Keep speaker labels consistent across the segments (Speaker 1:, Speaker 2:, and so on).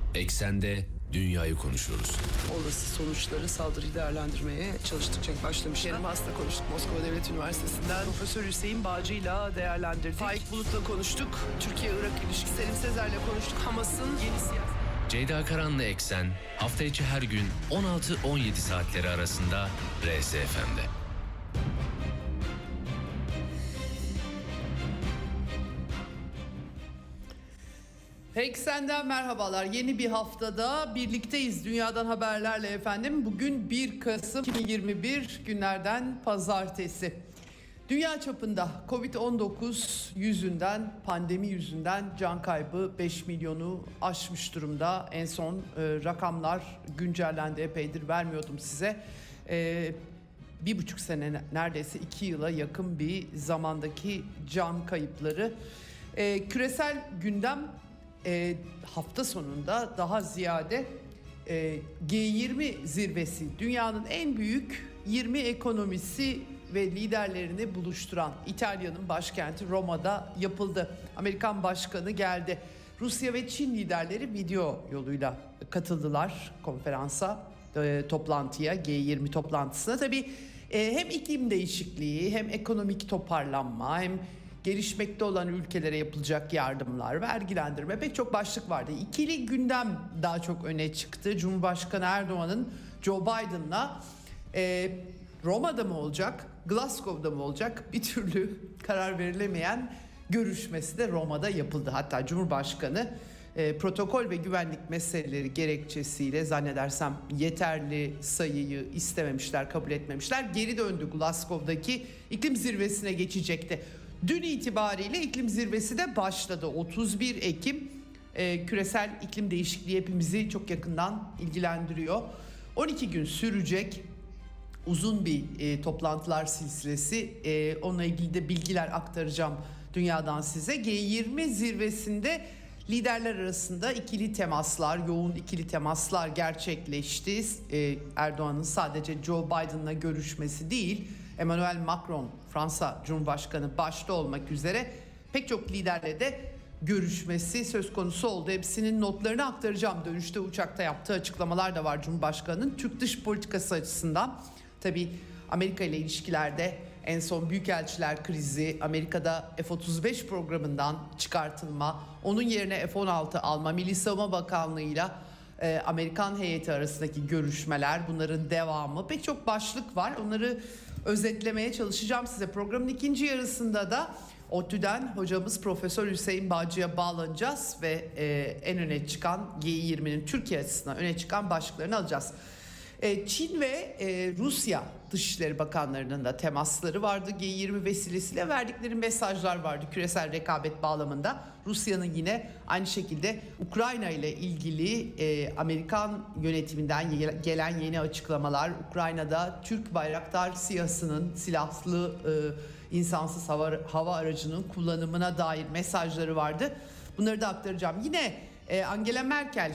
Speaker 1: Eksende dünyayı konuşuyoruz.
Speaker 2: Olası sonuçları, saldırıyı değerlendirmeye çalıştıkça başlamışlar. Kerim Has'la konuştuk, Moskova Devlet Üniversitesi'nden. Profesör Hüseyin Bağcı'yla değerlendirdik. Faik Bulut'la konuştuk. Türkiye-Irak ilişkisi. Selim Sezer'le konuştuk. Hamas'ın yeni siyasi...
Speaker 1: Ceyda Karan'la Eksen hafta içi her gün 16-17 saatleri arasında RSFM'de.
Speaker 3: Eksen'den merhabalar. Yeni bir haftada birlikteyiz. Dünyadan haberlerle efendim. Bugün 1 Kasım 2021 günlerden pazartesi. Dünya çapında Covid-19 yüzünden, pandemi yüzünden can kaybı 5 milyonu aşmış durumda. En son rakamlar güncellendi, epeydir vermiyordum size. 1,5 sene, neredeyse 2 yıla yakın bir zamandaki can kayıpları. Küresel gündem hafta sonunda daha ziyade G20 zirvesi, dünyanın en büyük 20 ekonomisi ve liderlerini buluşturan İtalya'nın başkenti Roma'da yapıldı. Amerikan Başkanı geldi. Rusya ve Çin liderleri video yoluyla katıldılar konferansa, toplantıya, G20 toplantısına. Tabii hem iklim değişikliği, hem ekonomik toparlanma, hem gelişmekte olan ülkelere yapılacak yardımlar, vergilendirme, pek çok başlık vardı. İkili gündem daha çok öne çıktı. Cumhurbaşkanı Erdoğan'ın Joe Biden'la Roma'da mı olacak, Glasgow'da mı olacak bir türlü karar verilemeyen görüşmesi de Roma'da yapıldı. Hatta Cumhurbaşkanı protokol ve güvenlik meseleleri gerekçesiyle zannedersem yeterli sayıyı istememişler, kabul etmemişler. Geri döndü, Glasgow'daki iklim zirvesine geçecekti. Dün itibariyle iklim zirvesi de başladı. 31 Ekim küresel iklim değişikliği hepimizi çok yakından ilgilendiriyor. 12 gün sürecek uzun bir toplantılar silsilesi. Onunla ilgili de bilgiler aktaracağım dünyadan size. G20 zirvesinde liderler arasında ikili temaslar, yoğun ikili temaslar gerçekleşti. Erdoğan'ın sadece Joe Biden'la görüşmesi değil, Emmanuel Macron, Fransa Cumhurbaşkanı başta olmak üzere pek çok liderle de görüşmesi söz konusu oldu. Hepsinin notlarını aktaracağım. Dönüşte uçakta yaptığı açıklamalar da var Cumhurbaşkanı'nın. Türk dış politikası açısından tabii Amerika ile ilişkilerde en son büyükelçiler krizi, Amerika'da F-35 programından çıkartılma, onun yerine F-16 alma, Milli Savunma Bakanlığı'yla Amerikan heyeti arasındaki görüşmeler, bunların devamı, pek çok başlık var. Onları özetlemeye çalışacağım size. Programın ikinci yarısında da ODTÜ'den hocamız Profesör Hüseyin Bağcı'ya bağlanacağız ve en öne çıkan G20'nin Türkiye açısından öne çıkan başlıklarını alacağız. Çin ve Rusya Dışişleri Bakanlarının da temasları vardı. G20 vesilesiyle verdikleri mesajlar vardı küresel rekabet bağlamında. Rusya'nın yine aynı şekilde Ukrayna ile ilgili Amerikan yönetiminden gelen yeni açıklamalar, Ukrayna'da Türk Bayraktar SİHA'sının, silahlı insansız hava aracının kullanımına dair mesajları vardı. Bunları da aktaracağım. Yine Angela Merkel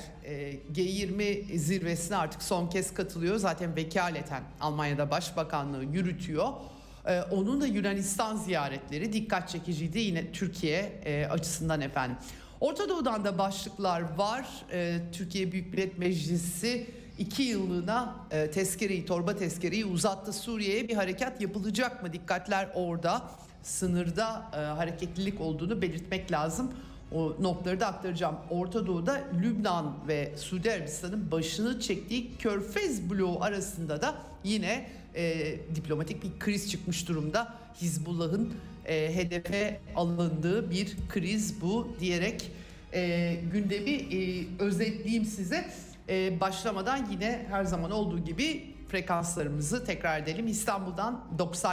Speaker 3: G20 zirvesine artık son kez katılıyor. Zaten vekaleten Almanya'da başbakanlığı yürütüyor. Onun da Yunanistan ziyaretleri dikkat çekiciydi yine Türkiye açısından efendim. Orta Doğu'dan da başlıklar var. Türkiye Büyük Millet Meclisi 2 yıllığına torba tezkereyi uzattı. Suriye'ye bir harekat yapılacak mı? Dikkatler orada. Sınırda hareketlilik olduğunu belirtmek lazım. O notları da aktaracağım. Orta Doğu'da Lübnan ve Suudi Arabistan'ın başını çektiği Körfez bloğu arasında da yine diplomatik bir kriz çıkmış durumda. Hizbullah'ın hedefe alındığı bir kriz bu diyerek gündemi özetleyeyim size. Başlamadan yine her zaman olduğu gibi frekanslarımızı tekrar edelim. İstanbul'dan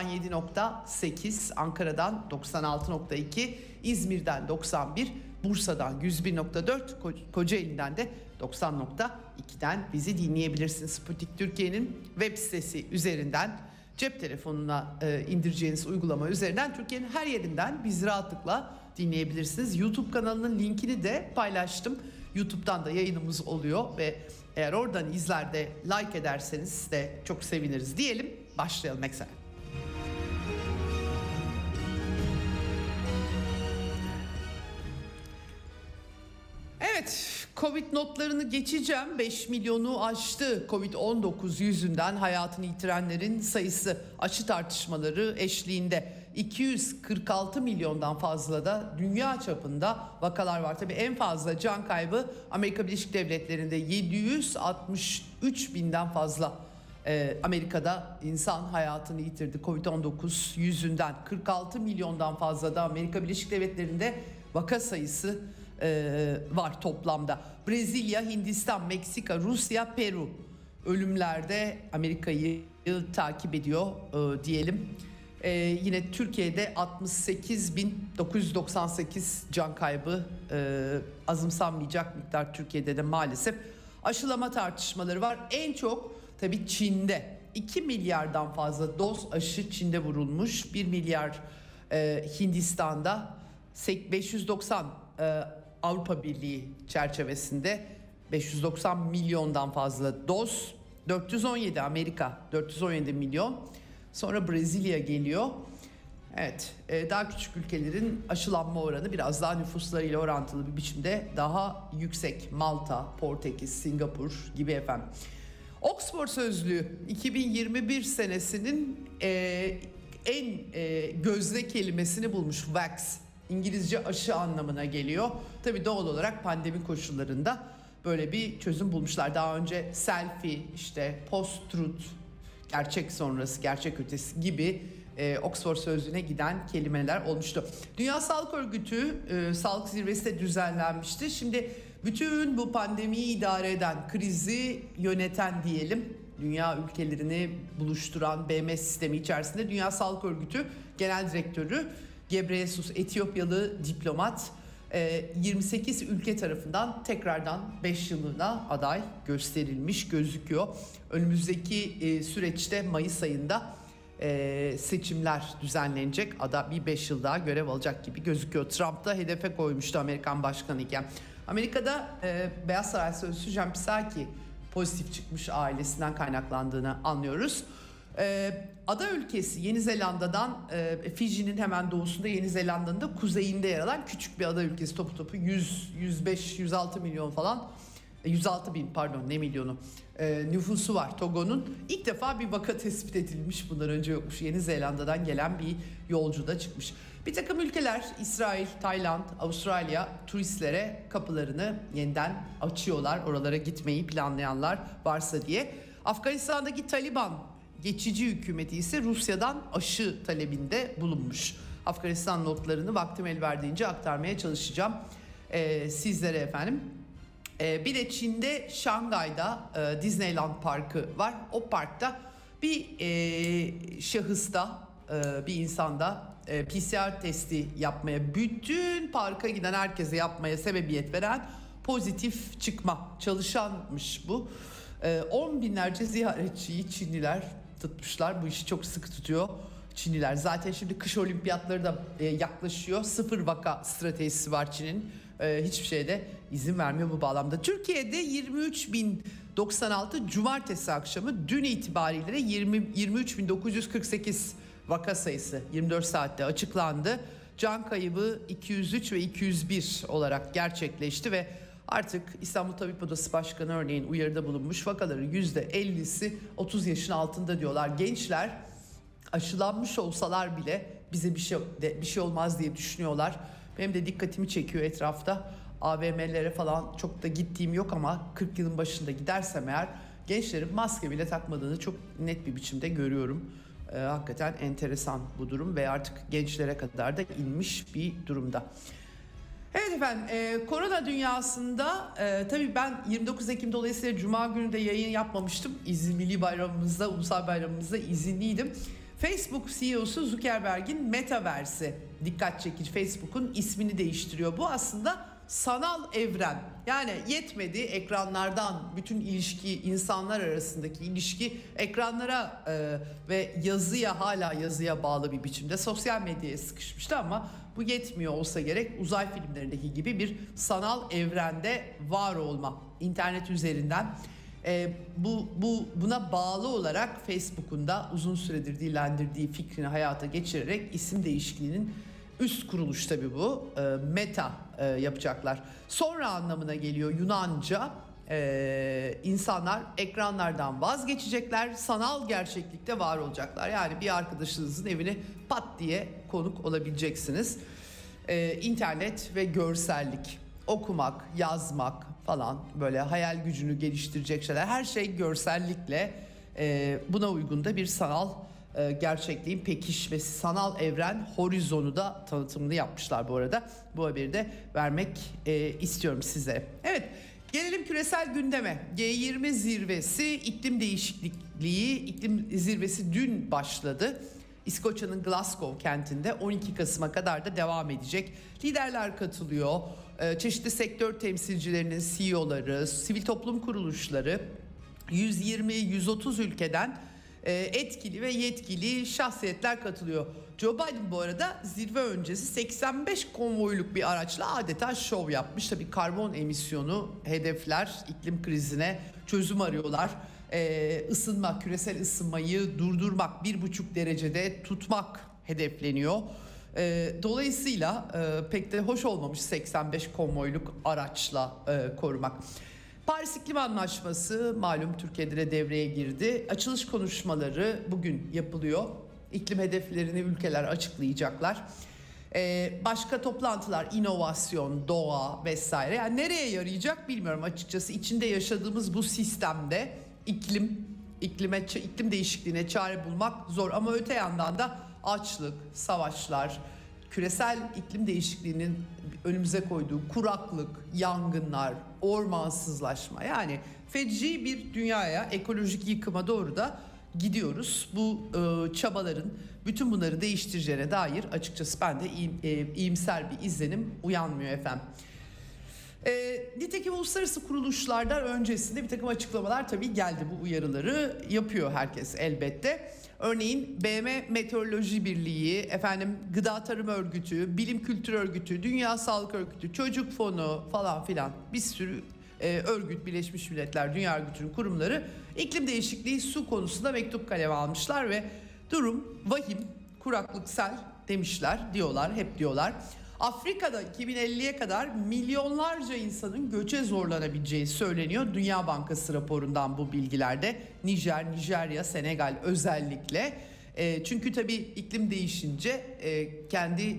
Speaker 3: 97.8, Ankara'dan 96.2, İzmir'den 91, Bursa'dan 101.4, Kocaeli'den de 90.2'den bizi dinleyebilirsiniz. Sputnik Türkiye'nin web sitesi üzerinden, cep telefonuna indireceğiniz uygulama üzerinden Türkiye'nin her yerinden bizi rahatlıkla dinleyebilirsiniz. YouTube kanalının linkini de paylaştım. YouTube'dan da yayınımız oluyor ve eğer oradan izler de like ederseniz de çok seviniriz diyelim. Başlayalım Eksen. Evet, Covid notlarını geçeceğim. 5 milyonu aştı Covid-19 yüzünden hayatını yitirenlerin sayısı. Aşı tartışmaları eşliğinde 246 milyondan fazla da dünya çapında vakalar var. Tabii en fazla can kaybı Amerika Birleşik Devletleri'nde 763 binden fazla Amerika'da insan hayatını yitirdi Covid-19 yüzünden. 46 milyondan fazla da Amerika Birleşik Devletleri'nde vaka sayısı var toplamda. Brezilya, Hindistan, Meksika, Rusya, Peru ölümlerde Amerika'yı takip ediyor diyelim. Yine Türkiye'de 68.998 can kaybı, azımsanmayacak miktar Türkiye'de de maalesef. Aşılama tartışmaları var. En çok tabii Çin'de 2 milyardan fazla doz aşı Çin'de vurulmuş. 1 milyar Hindistan'da, 590 Avrupa Birliği çerçevesinde 590 milyondan fazla doz. 417 Amerika, 417 milyon. Sonra Brezilya geliyor. Evet, daha küçük ülkelerin aşılanma oranı biraz daha nüfuslarıyla orantılı bir biçimde daha yüksek. Malta, Portekiz, Singapur gibi efendim. Oxford Sözlüğü 2021 senesinin en gözde kelimesini bulmuş. Vax, İngilizce aşı anlamına geliyor. Tabii doğal olarak pandemi koşullarında böyle bir çözüm bulmuşlar. Daha önce selfie, işte post-truth, gerçek sonrası, gerçek ötesi gibi Oxford Sözlüğü'ne giden kelimeler olmuştu. Dünya Sağlık Örgütü sağlık zirvesi de düzenlenmişti. Şimdi bütün bu pandemiyi idare eden, krizi yöneten diyelim, dünya ülkelerini buluşturan BM sistemi içerisinde Dünya Sağlık Örgütü Genel Direktörü Gebreyesus, Etiyopyalı diplomat, 28 ülke tarafından tekrardan 5 yıllığına aday gösterilmiş gözüküyor. Önümüzdeki süreçte Mayıs ayında seçimler düzenlenecek. Ada bir 5 yıl daha görev alacak gibi gözüküyor. Trump da hedefe koymuştu Amerikan başkanı iken. Amerika'da Beyaz Saray Sözcüsü Jen Psaki pozitif çıkmış, ailesinden kaynaklandığını anlıyoruz. Ada ülkesi Yeni Zelanda'dan, Fiji'nin hemen doğusunda, Yeni Zelanda'nın da kuzeyinde yer alan küçük bir ada ülkesi, topu 105-106 milyon falan, 106 bin pardon, ne milyonu nüfusu var Togo'nun. İlk defa bir vaka tespit edilmiş, bundan önce yokmuş. Yeni Zelanda'dan gelen bir yolcu da çıkmış. Bir takım ülkeler, İsrail, Tayland, Avustralya, turistlere kapılarını yeniden açıyorlar, oralara gitmeyi planlayanlar varsa diye. Afganistan'daki Taliban geçici hükümeti ise Rusya'dan aşı talebinde bulunmuş. Afganistan notlarını vaktim el verdiğince aktarmaya çalışacağım sizlere efendim. Bir de Çin'de, Şangay'da Disneyland Parkı var. O parkta bir şahısta, bir insanda PCR testi yapmaya, bütün parka giden herkese yapmaya sebebiyet veren pozitif çıkma, çalışanmış bu. 10 binlerce ziyaretçiyi Çinliler tutmuşlar. Bu işi çok sıkı tutuyor Çinliler. Zaten şimdi kış olimpiyatları da yaklaşıyor. 0 vaka stratejisi var Çin'in. Hiçbir şeyde izin vermiyor bu bağlamda. Türkiye'de 23.096 cumartesi akşamı, dün itibariyle 23.948 vaka sayısı 24 saatte açıklandı. Can kaybı 203 ve 201 olarak gerçekleşti ve artık İstanbul Tabip Odası Başkanı örneğin uyarıda bulunmuş, vakaların %50'si 30 yaşın altında diyorlar. Gençler aşılanmış olsalar bile bize bir şey olmaz diye düşünüyorlar. Benim de dikkatimi çekiyor etrafta. AVM'lere falan çok da gittiğim yok ama 40 yılın başında gidersem eğer gençlerin maske bile takmadığını çok net bir biçimde görüyorum. Hakikaten enteresan bu durum ve artık gençlere kadar da inmiş bir durumda. Evet efendim, korona dünyasında tabii ben 29 Ekim dolayısıyla Cuma günü de yayın yapmamıştım. Milli bayramımızda, ulusal bayramımızda izinliydim. Facebook CEO'su Zuckerberg'in Metaverse'e dikkat çekici, Facebook'un ismini değiştiriyor. Bu aslında sanal evren. Yani yetmedi ekranlardan bütün ilişki, insanlar arasındaki ilişki ekranlara ve yazıya, hala yazıya bağlı bir biçimde sosyal medyaya sıkışmıştı ama bu yetmiyor olsa gerek. Uzay filmlerindeki gibi bir sanal evrende var olma, internet üzerinden. Buna bağlı olarak Facebook'un da uzun süredir dillendirdiği fikrini hayata geçirerek isim değişikliğinin üst kuruluş tabii bu. Meta yapacaklar. Sonra anlamına geliyor Yunanca. İnsanlar ekranlardan vazgeçecekler, sanal gerçeklikte var olacaklar. Yani bir arkadaşınızın evine pat diye konuk olabileceksiniz. İnternet ve görsellik, okumak, yazmak falan, böyle hayal gücünü geliştirecek şeyler, her şey görsellikle buna uygun da bir sanal gerçekliğin pekişmesi, sanal evren horizonu da tanıtımını yapmışlar bu arada. Bu haberi de vermek istiyorum size. Evet, gelelim küresel gündeme. G20 zirvesi, iklim zirvesi dün başladı. İskoçya'nın Glasgow kentinde 12 Kasım'a kadar da devam edecek. Liderler katılıyor. Çeşitli sektör temsilcilerinin CEO'ları, sivil toplum kuruluşları, 120-130 ülkeden etkili ve yetkili şahsiyetler katılıyor. Joe Biden bu arada zirve öncesi 85 konvoyluk bir araçla adeta şov yapmış. Tabii karbon emisyonu hedefler, iklim krizine çözüm arıyorlar. Küresel ısınmayı durdurmak, 1,5 derecede tutmak hedefleniyor. Dolayısıyla pek de hoş olmamış 85 konvoyluk araçla korumak. Paris İklim Anlaşması malum Türkiye'de de devreye girdi. Açılış konuşmaları bugün yapılıyor. İklim hedeflerini ülkeler açıklayacaklar. Başka toplantılar, inovasyon, doğa vesaire. Yani nereye yarayacak bilmiyorum açıkçası. İçinde yaşadığımız bu sistemde iklim değişikliğine çare bulmak zor. Ama öte yandan da açlık, savaşlar, küresel iklim değişikliğinin önümüze koyduğu kuraklık, yangınlar, ormansızlaşma, yani feci bir dünyaya, ekolojik yıkıma doğru da gidiyoruz. Bu çabaların bütün bunları değiştireceğine dair açıkçası ben de iyimser bir izlenim uyanmıyor efendim. Nitekim uluslararası kuruluşlardan öncesinde bir takım açıklamalar tabii geldi. Bu uyarıları yapıyor herkes elbette. Örneğin BM Meteoroloji Birliği, Gıda Tarım Örgütü, Bilim Kültür Örgütü, Dünya Sağlık Örgütü, Çocuk Fonu falan filan bir sürü örgüt, Birleşmiş Milletler, Dünya Örgütü'nün kurumları iklim değişikliği su konusunda mektup kaleme almışlar ve durum vahim, kuraklıksel hep diyorlar. Afrika'da 2050'ye kadar milyonlarca insanın göçe zorlanabileceği söyleniyor. Dünya Bankası raporundan bu bilgilerde. Nijerya, Senegal özellikle. Çünkü tabii iklim değişince kendi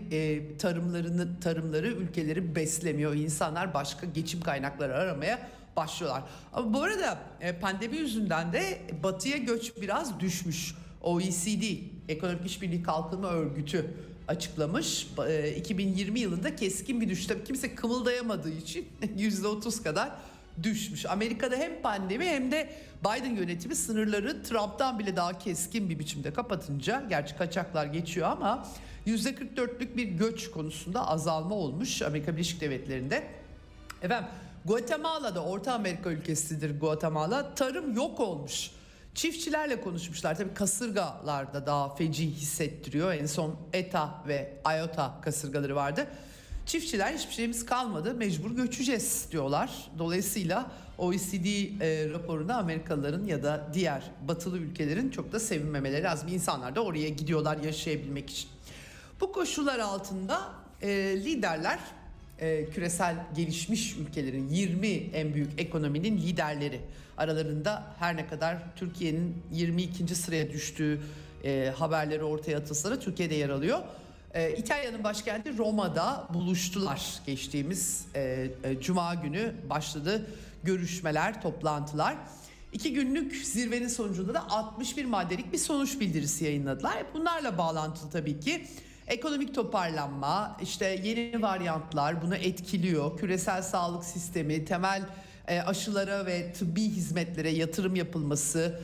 Speaker 3: tarımları ülkeleri beslemiyor. İnsanlar başka geçim kaynakları aramaya başlıyorlar. Ama bu arada pandemi yüzünden de batıya göç biraz düşmüş. OECD, Ekonomik İşbirliği Kalkınma Örgütü açıklamış. 2020 yılında keskin bir düşüş. Tabii kimse kımıldayamadığı için %30 kadar düşmüş. Amerika'da hem pandemi hem de Biden yönetimi sınırları Trump'tan bile daha keskin bir biçimde kapatınca, gerçi kaçaklar geçiyor ama %44'lük bir göç konusunda azalma olmuş Amerika Birleşik Devletleri'nde. Guatemala'da, Orta Amerika ülkesidir Guatemala, tarım yok olmuş. Çiftçilerle konuşmuşlar. Tabii kasırgalarda daha feci hissettiriyor. En son ETA ve IOTA kasırgaları vardı. Çiftçiler hiçbir şeyimiz kalmadı, mecbur göçeceğiz diyorlar. Dolayısıyla OECD raporunda Amerikalıların ya da diğer batılı ülkelerin çok da sevinmemeleri lazım. İnsanlar da oraya gidiyorlar yaşayabilmek için. Bu koşullar altında liderler, küresel gelişmiş ülkelerin 20 en büyük ekonominin liderleri, aralarında her ne kadar Türkiye'nin 22. sıraya düştüğü haberleri ortaya atılsa da Türkiye'de yer alıyor. İtalya'nın başkenti Roma'da buluştular. Geçtiğimiz Cuma günü başladı görüşmeler, toplantılar. 2 günlük zirvenin sonucunda da 61 maddelik bir sonuç bildirisi yayınladılar. Bunlarla bağlantılı tabii ki ekonomik toparlanma, işte yeni varyantlar bunu etkiliyor. Küresel sağlık sistemi, temel aşılara ve tıbbi hizmetlere yatırım yapılması,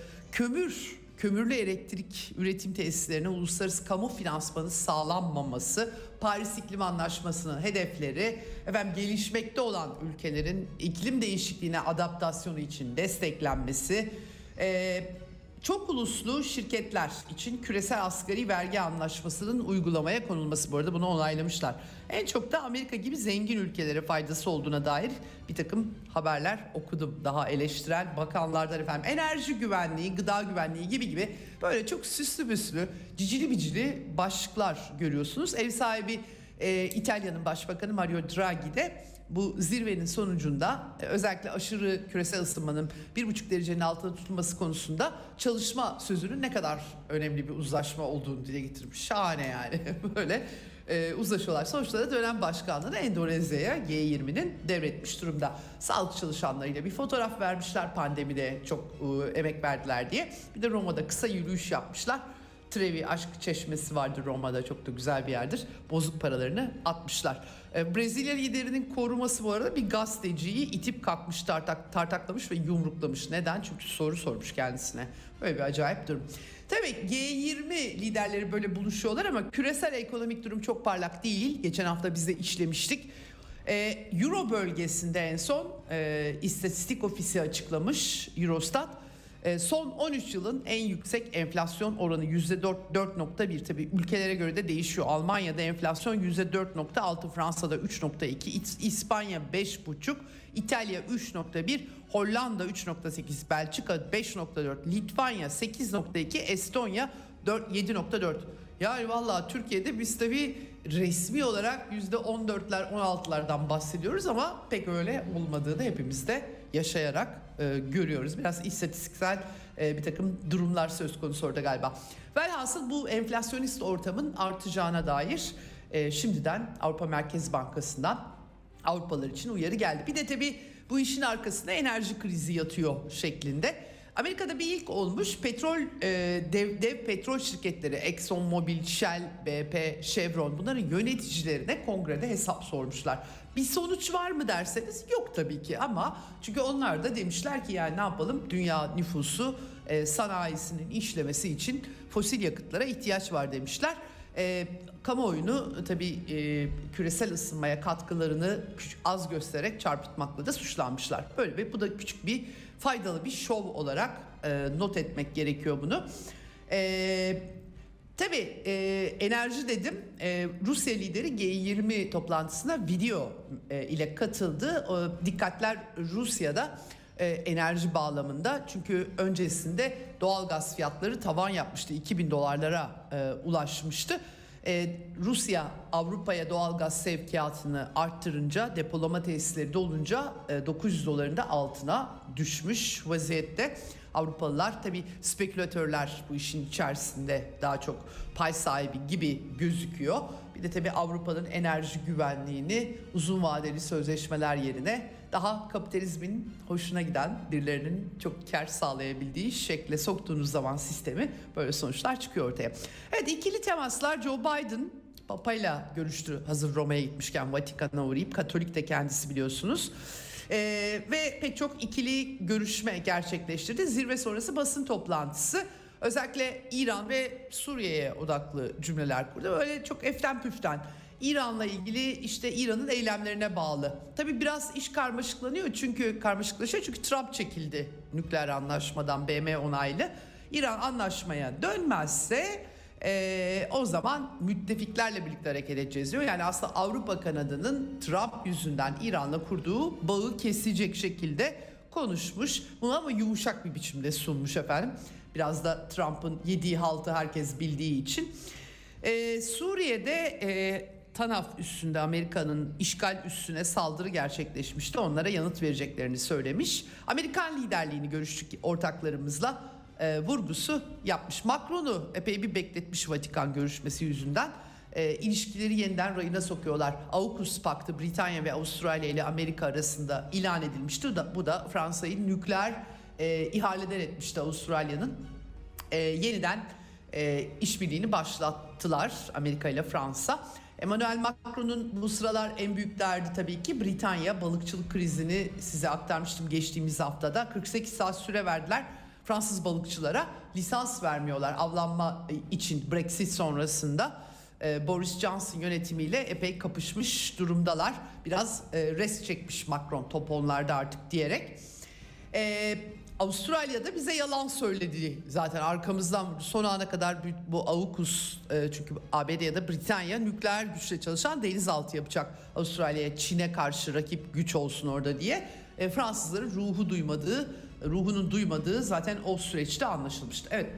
Speaker 3: kömürlü elektrik üretim tesislerine uluslararası kamu finansmanı sağlanmaması, Paris İklim Anlaşması'nın hedefleri, gelişmekte olan ülkelerin iklim değişikliğine adaptasyonu için desteklenmesi, çok uluslu şirketler için küresel asgari vergi anlaşmasının uygulamaya konulması, bu arada bunu onaylamışlar. En çok da Amerika gibi zengin ülkelere faydası olduğuna dair bir takım haberler okudum. Daha eleştirel bakanlardan enerji güvenliği, gıda güvenliği gibi böyle çok süslü büslü, cicili bicili başlıklar görüyorsunuz. Ev sahibi İtalya'nın Başbakanı Mario Draghi de bu zirvenin sonucunda özellikle aşırı küresel ısınmanın 1,5 derecenin altında tutulması konusunda çalışma sözünün ne kadar önemli bir uzlaşma olduğunu dile getirmiş. Şahane yani böyle uzlaşıyorlar. Sonuçta da dönem başkanlığını Endonezya'ya G20'nin devretmiş durumda. Sağlık çalışanlarıyla bir fotoğraf vermişler, pandemide çok emek verdiler diye. Bir de Roma'da kısa yürüyüş yapmışlar. Trevi Aşk Çeşmesi vardır Roma'da, çok da güzel bir yerdir. Bozuk paralarını atmışlar. Brezilya liderinin koruması bu arada bir gazeteciyi itip kalkmış, tartaklamış ve yumruklamış. Neden? Çünkü soru sormuş kendisine. Böyle bir acayip durum. Tabii G20 liderleri böyle buluşuyorlar ama küresel ekonomik durum çok parlak değil. Geçen hafta biz de işlemiştik. Euro bölgesinde en son istatistik ofisi açıklamış, Eurostat. Son 13 yılın en yüksek enflasyon oranı %4.1, tabii ülkelere göre de değişiyor. Almanya'da enflasyon %4.6, Fransa'da 3.2, İspanya 5.5, İtalya 3.1, Hollanda 3.8, Belçika 5.4, Litvanya 8.2, Estonya 7.4. Yani vallahi Türkiye'de biz tabii resmi olarak %14'ler 16'lardan bahsediyoruz ama pek öyle olmadığını hepimiz de yaşayarak görüyoruz. Biraz istatistiksel bir takım durumlar söz konusu orada galiba. Velhasıl bu enflasyonist ortamın artacağına dair şimdiden Avrupa Merkez Bankası'ndan Avrupalılar için uyarı geldi. Bir de tabii bu işin arkasında enerji krizi yatıyor şeklinde. Amerika'da bir ilk olmuş, dev petrol şirketleri Exxon Mobil, Shell, BP, Chevron, bunların yöneticilerine kongrede hesap sormuşlar. Bir sonuç var mı derseniz yok tabii ki, ama çünkü onlar da demişler ki yani ne yapalım, dünya nüfusu sanayisinin işlemesi için fosil yakıtlara ihtiyaç var demişler. Kamuoyunu tabii küresel ısınmaya katkılarını az göstererek çarpıtmakla da suçlanmışlar. Böyle bu da küçük bir faydalı bir şov olarak not etmek gerekiyor bunu. Tabii enerji dedim. Rusya lideri G20 toplantısına video ile katıldı. Dikkatler Rusya'da enerji bağlamında. Çünkü öncesinde doğalgaz fiyatları tavan yapmıştı. $2.000 ulaşmıştı. Rusya Avrupa'ya doğalgaz sevkiyatını arttırınca, depolama tesisleri dolunca $900'ın da altına düşmüş vaziyette. Avrupalılar tabii, spekülatörler bu işin içerisinde daha çok pay sahibi gibi gözüküyor. Bir de tabii Avrupa'nın enerji güvenliğini uzun vadeli sözleşmeler yerine daha kapitalizmin hoşuna giden, birilerinin çok kar sağlayabildiği şekle soktuğunuz zaman sistemi, böyle sonuçlar çıkıyor ortaya. Evet, ikili temaslar. Joe Biden Papa'yla görüştü hazır Roma'ya gitmişken, Vatikan'a uğrayıp. Katolik de kendisi, biliyorsunuz. Ve pek çok ikili görüşme gerçekleştirdi. Zirve sonrası basın toplantısı. Özellikle İran ve Suriye'ye odaklı cümleler kurdu. Öyle çok eften püften. İran'la ilgili işte İran'ın eylemlerine bağlı. Tabii biraz iş karmaşıklaşıyor çünkü Trump çekildi nükleer anlaşmadan, BM onaylı. İran anlaşmaya dönmezse o zaman müttefiklerle birlikte hareket edeceğiz diyor. Yani aslında Avrupa kanadının Trump yüzünden İran'la kurduğu bağı kesecek şekilde konuşmuş. Bunu ama yumuşak bir biçimde sunmuş efendim. Biraz da Trump'ın yediği haltı herkes bildiği için. Suriye'de TANAF üssünde Amerika'nın işgal üssüne saldırı gerçekleşmişti. Onlara yanıt vereceklerini söylemiş. Amerikan liderliğini görüştük ortaklarımızla vurgusu yapmış. Macron'u epey bir bekletmiş Vatikan görüşmesi yüzünden. İlişkileri yeniden rayına sokuyorlar. AUKUS Paktı Britanya ve Avustralya ile Amerika arasında ilan edilmişti. Bu da Fransa'yı nükleer ihaleden etmişti Avustralya'nın. Yeniden işbirliğini başlattılar Amerika ile Fransa. Emmanuel Macron'un bu sıralar en büyük derdi tabii ki Britanya. Balıkçılık krizini size aktarmıştım geçtiğimiz haftada. 48 saat süre verdiler Fransız balıkçılara, lisans vermiyorlar avlanma için Brexit sonrasında. Boris Johnson yönetimiyle epey kapışmış durumdalar. Biraz res çekmiş Macron, top onlarda artık diyerek. Avustralya'da bize yalan söyledi zaten, arkamızdan son ana kadar bu AUKUS, çünkü ABD ya da Britanya nükleer güçle çalışan denizaltı yapacak Avustralya'ya, Çin'e karşı rakip güç olsun orada diye. Fransızların ruhunun duymadığı zaten o süreçte anlaşılmıştı. Evet.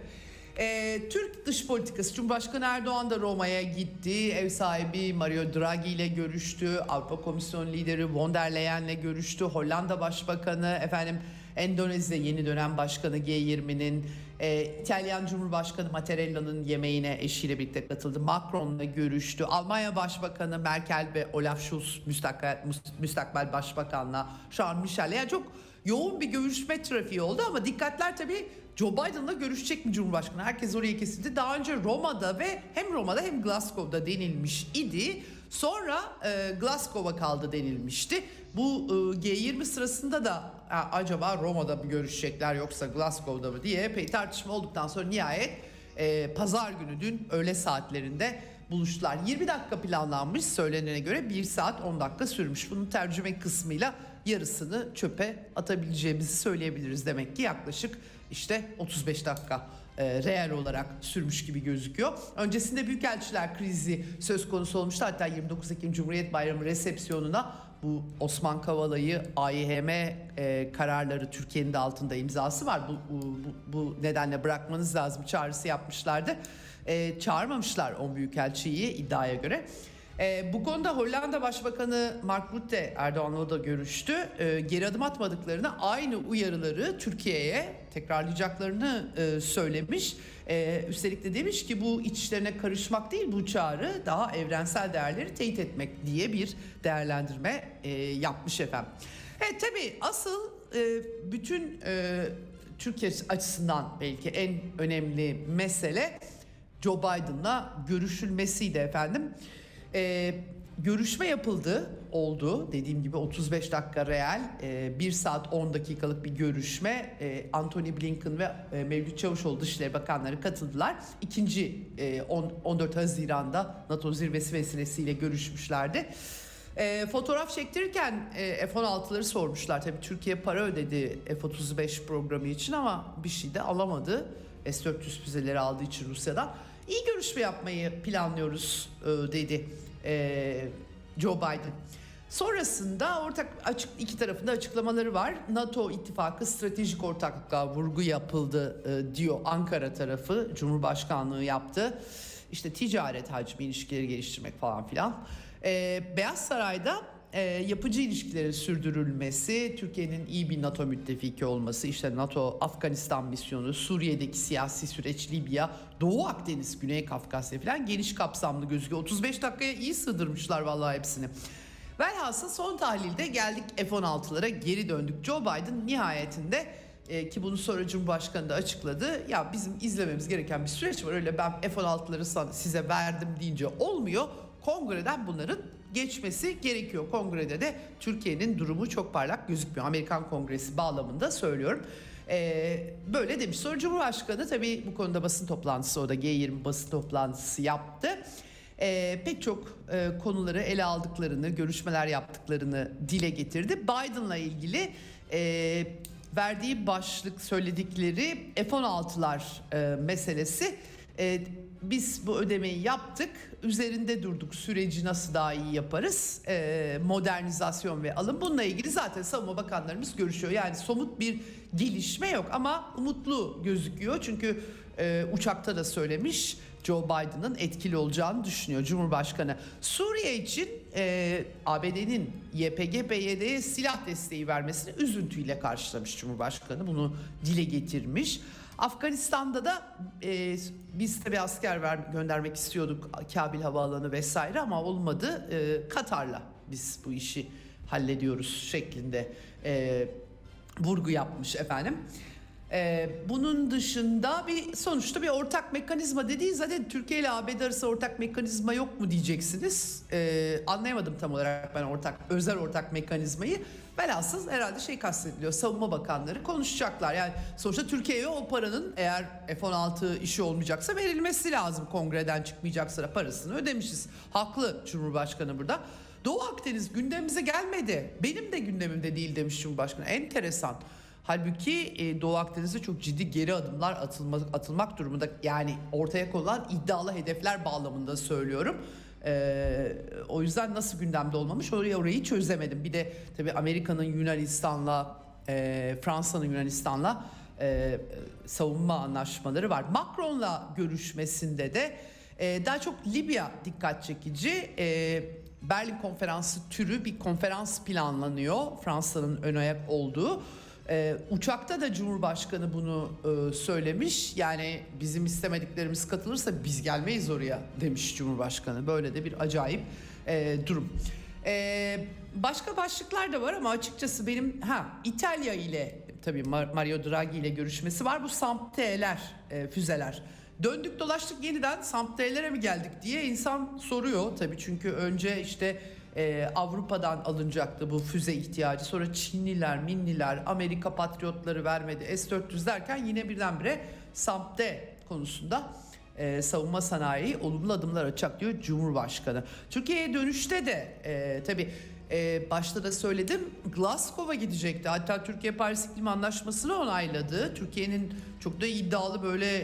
Speaker 3: Türk dış politikası, Cumhurbaşkanı Erdoğan da Roma'ya gitti. Ev sahibi Mario Draghi ile görüştü. Avrupa Komisyon lideri von der Leyen'le görüştü. Hollanda Başbakanı, Endonezya yeni dönem başkanı G20'nin, İtalyan Cumhurbaşkanı Mattarella'nın yemeğine eşiyle birlikte katıldı. Macron'la görüştü. Almanya Başbakanı Merkel ve Olaf Scholz müstakbel başbakanla Charles Michel'le. Yani çok yoğun bir görüşme trafiği oldu ama dikkatler tabii Joe Biden'la görüşecek mi Cumhurbaşkanı? Herkes oraya kesildi. Daha önce Roma'da ve hem Roma'da hem Glasgow'da denilmiş idi. Sonra Glasgow'a kaldı denilmişti. Bu G20 sırasında da acaba Roma'da mı görüşecekler yoksa Glasgow'da mı diye epey tartışma olduktan sonra nihayet pazar günü dün öğle saatlerinde buluştular. 20 dakika planlanmış, söylenene göre 1 saat 10 dakika sürmüş. Bunun tercüme kısmıyla yarısını çöpe atabileceğimizi söyleyebiliriz. Demek ki yaklaşık 35 dakika reel olarak sürmüş gibi gözüküyor. Öncesinde büyükelçiler krizi söz konusu olmuştu. Hatta 29 Ekim Cumhuriyet Bayramı resepsiyonuna bu Osman Kavala'yı AİHM kararları Türkiye'nin de altında imzası var. Bu nedenle bırakmanız lazım çağrısı yapmışlardı. Çağırmamışlar 10 büyükelçiyi iddiaya göre. Bu konuda Hollanda Başbakanı Mark Rutte Erdoğan'la da görüştü. Geri adım atmadıklarını, aynı uyarıları Türkiye'ye tekrarlayacaklarını söylemiş. Üstelik de demiş ki bu iç işlerine karışmak değil, bu çağrı daha evrensel değerleri teyit etmek diye bir değerlendirme yapmış efendim. Tabii asıl bütün Türkiye açısından belki en önemli mesele Joe Biden'la görüşülmesiydi efendim. Görüşme oldu. Dediğim gibi 35 dakika reel, 1 saat 10 dakikalık bir görüşme. Antony Blinken ve Mevlüt Çavuşoğlu Dışişleri Bakanları katıldılar. 14 Haziran'da NATO zirvesi vesilesiyle görüşmüşlerdi. Fotoğraf çektirirken F-16'ları sormuşlar. Tabii Türkiye para ödedi F-35 programı için ama bir şey de alamadı. S-400 füzeleri aldığı için Rusya'dan. İyi görüşme yapmayı planlıyoruz dedi Joe Biden. Sonrasında iki tarafında açıklamaları var. NATO ittifakı stratejik ortaklığa vurgu yapıldı diyor Ankara tarafı. Cumhurbaşkanlığı yaptı. Ticaret hacmi, ilişkileri geliştirmek falan filan. Beyaz Saray'da yapıcı ilişkilerin sürdürülmesi, Türkiye'nin iyi bir NATO müttefiki olması, NATO Afganistan misyonu, Suriye'deki siyasi süreç, Libya, Doğu Akdeniz, Güney Kafkasya falan geniş kapsamlı gözüküyor. 35 dakikaya iyi sığdırmışlar vallahi hepsini. Velhasıl son tahlilde geldik F-16'lara geri döndük. Joe Biden nihayetinde ki bunu sonra Cumhurbaşkanı da açıkladı. Ya bizim izlememiz gereken bir süreç var. Öyle ben F-16'ları size verdim deyince olmuyor. Kongreden bunların geçmesi gerekiyor. Kongrede de Türkiye'nin durumu çok parlak gözükmüyor. Amerikan Kongresi bağlamında söylüyorum. Böyle demiş. Sonra Cumhurbaşkanı tabii bu konuda basın toplantısı, o da G20 basın toplantısı yaptı. Pek çok konuları ele aldıklarını, görüşmeler yaptıklarını dile getirdi. Biden'la ilgili verdiği başlık, söyledikleri F-16'lar meselesi. Biz bu ödemeyi yaptık, üzerinde durduk, süreci nasıl daha iyi yaparız, modernizasyon ve alım, bununla ilgili zaten savunma bakanlarımız görüşüyor. Yani somut bir gelişme yok ama umutlu gözüküyor çünkü uçakta da söylemiş, Joe Biden'ın etkili olacağını düşünüyor Cumhurbaşkanı. Suriye için ABD'nin YPG-PYD'ye silah desteği vermesini üzüntüyle karşılamış Cumhurbaşkanı, bunu dile getirmiş. Afganistan'da da biz tabii asker göndermek istiyorduk, Kabil Havaalanı vesaire, ama olmadı. Katar'la biz bu işi hallediyoruz şeklinde vurgu yapmış efendim. Bunun dışında sonuçta bir ortak mekanizma dediği, zaten Türkiye ile ABD arasında ortak mekanizma yok mu diyeceksiniz. Anlayamadım tam olarak ben özel ortak mekanizmayı. Velhasıl herhalde kastediliyor. Savunma bakanları konuşacaklar. Yani sonuçta Türkiye'ye o paranın, eğer F-16 işi olmayacaksa, verilmesi lazım. Kongreden çıkmayacaksa parasını ödemişiz. Haklı Cumhurbaşkanı burada. Doğu Akdeniz gündemimize gelmedi. Benim de gündemimde değil demiş Cumhurbaşkanı. Enteresan. Halbuki Doğu Akdeniz'de çok ciddi geri adımlar atılmak durumunda. Yani ortaya konulan iddialı hedefler bağlamında söylüyorum. O yüzden nasıl gündemde olmamış, orayı çözemedim. Bir de tabii Amerika'nın Yunanistan'la, Fransa'nın Yunanistan'la savunma anlaşmaları var. Macron'la görüşmesinde de daha çok Libya dikkat çekici. Berlin Konferansı türü bir konferans planlanıyor. Fransa'nın ön ayak olduğu. Uçakta da Cumhurbaşkanı bunu söylemiş. Yani bizim istemediklerimiz katılırsa biz gelmeyiz oraya demiş Cumhurbaşkanı. Böyle de bir acayip durum. Başka başlıklar da var ama açıkçası benim İtalya ile tabii Mario Draghi ile görüşmesi var. Bu SAMP-T'ler, füzeler. Döndük dolaştık yeniden SAMP-T'lere mi geldik diye insan soruyor tabii. Çünkü önce işte Avrupa'dan alınacaktı bu füze ihtiyacı. Sonra Çinliler, Minliler, Amerika patriotları vermedi. S-400 derken yine birdenbire SAMP-T konusunda savunma sanayi olumlu adımlar atacak diyor Cumhurbaşkanı. Türkiye'ye dönüşte de tabii başta da söyledim, Glasgow'a gidecekti. Hatta Türkiye Paris İklim Anlaşması'nı onayladı. Türkiye'nin çok da iddialı böyle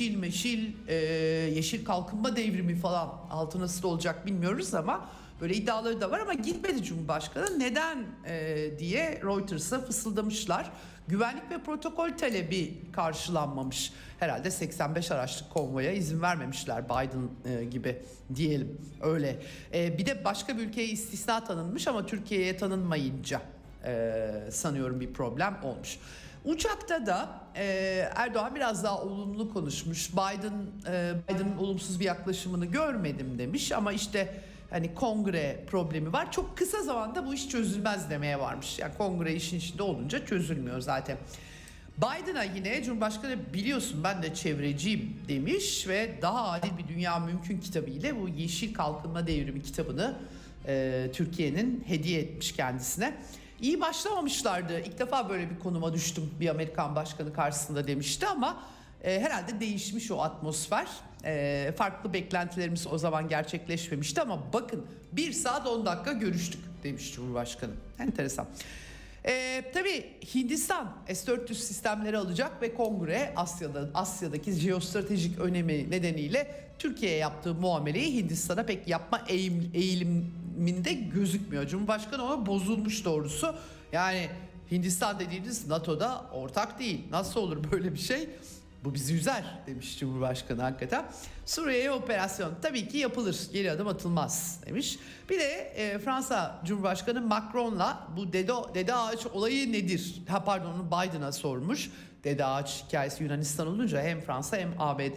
Speaker 3: yeşil kalkınma devrimi falan, altı nasıl olacak bilmiyoruz ama böyle iddiaları da var ama gitmedi Cumhurbaşkanı. Neden diye Reuters'a fısıldamışlar. Güvenlik ve protokol talebi karşılanmamış. Herhalde 85 araçlık konvoya izin vermemişler Biden gibi diyelim öyle. Bir de başka bir ülkeye istisna tanınmış ama Türkiye'ye tanınmayınca sanıyorum bir problem olmuş. Uçakta da Erdoğan biraz daha olumlu konuşmuş. Biden'ın olumsuz bir yaklaşımını görmedim demiş ama işte hani kongre problemi var. Çok kısa zamanda bu iş çözülmez demeye varmış. Yani kongre işin içinde olunca çözülmüyor zaten. Biden'a yine Cumhurbaşkanı biliyorsun ben de çevreciyim demiş ve Daha Adil Bir Dünya Mümkün kitabı ile bu Yeşil Kalkınma Devrimi kitabını Türkiye'nin hediye etmiş kendisine. İyi başlamamışlardı. İlk defa böyle bir konuma düştüm bir Amerikan başkanı karşısında demişti ama herhalde değişmiş o atmosfer. Farklı beklentilerimiz o zaman gerçekleşmemişti ama bakın 1 saat 10 dakika görüştük demiş Cumhurbaşkanı. Enteresan. Tabii Hindistan S-400 sistemleri alacak ve kongre Asya'daki jeostratejik önemi nedeniyle Türkiye'ye yaptığı muameleyi Hindistan'a pek yapma eğiliminde gözükmüyor. Cumhurbaşkanı ona bozulmuş doğrusu. Yani Hindistan dediğiniz NATO'da ortak değil. Nasıl olur böyle bir şey? Bu bizi üzer demiş Cumhurbaşkanı hakikaten. Suriye'ye operasyon tabii ki yapılır. Geri adım atılmaz demiş. Bir de Fransa Cumhurbaşkanı Macron'la bu Dede Ağaç olayı nedir? Onu Biden'a sormuş. Dede Ağaç hikayesi Yunanistan olunca hem Fransa hem ABD.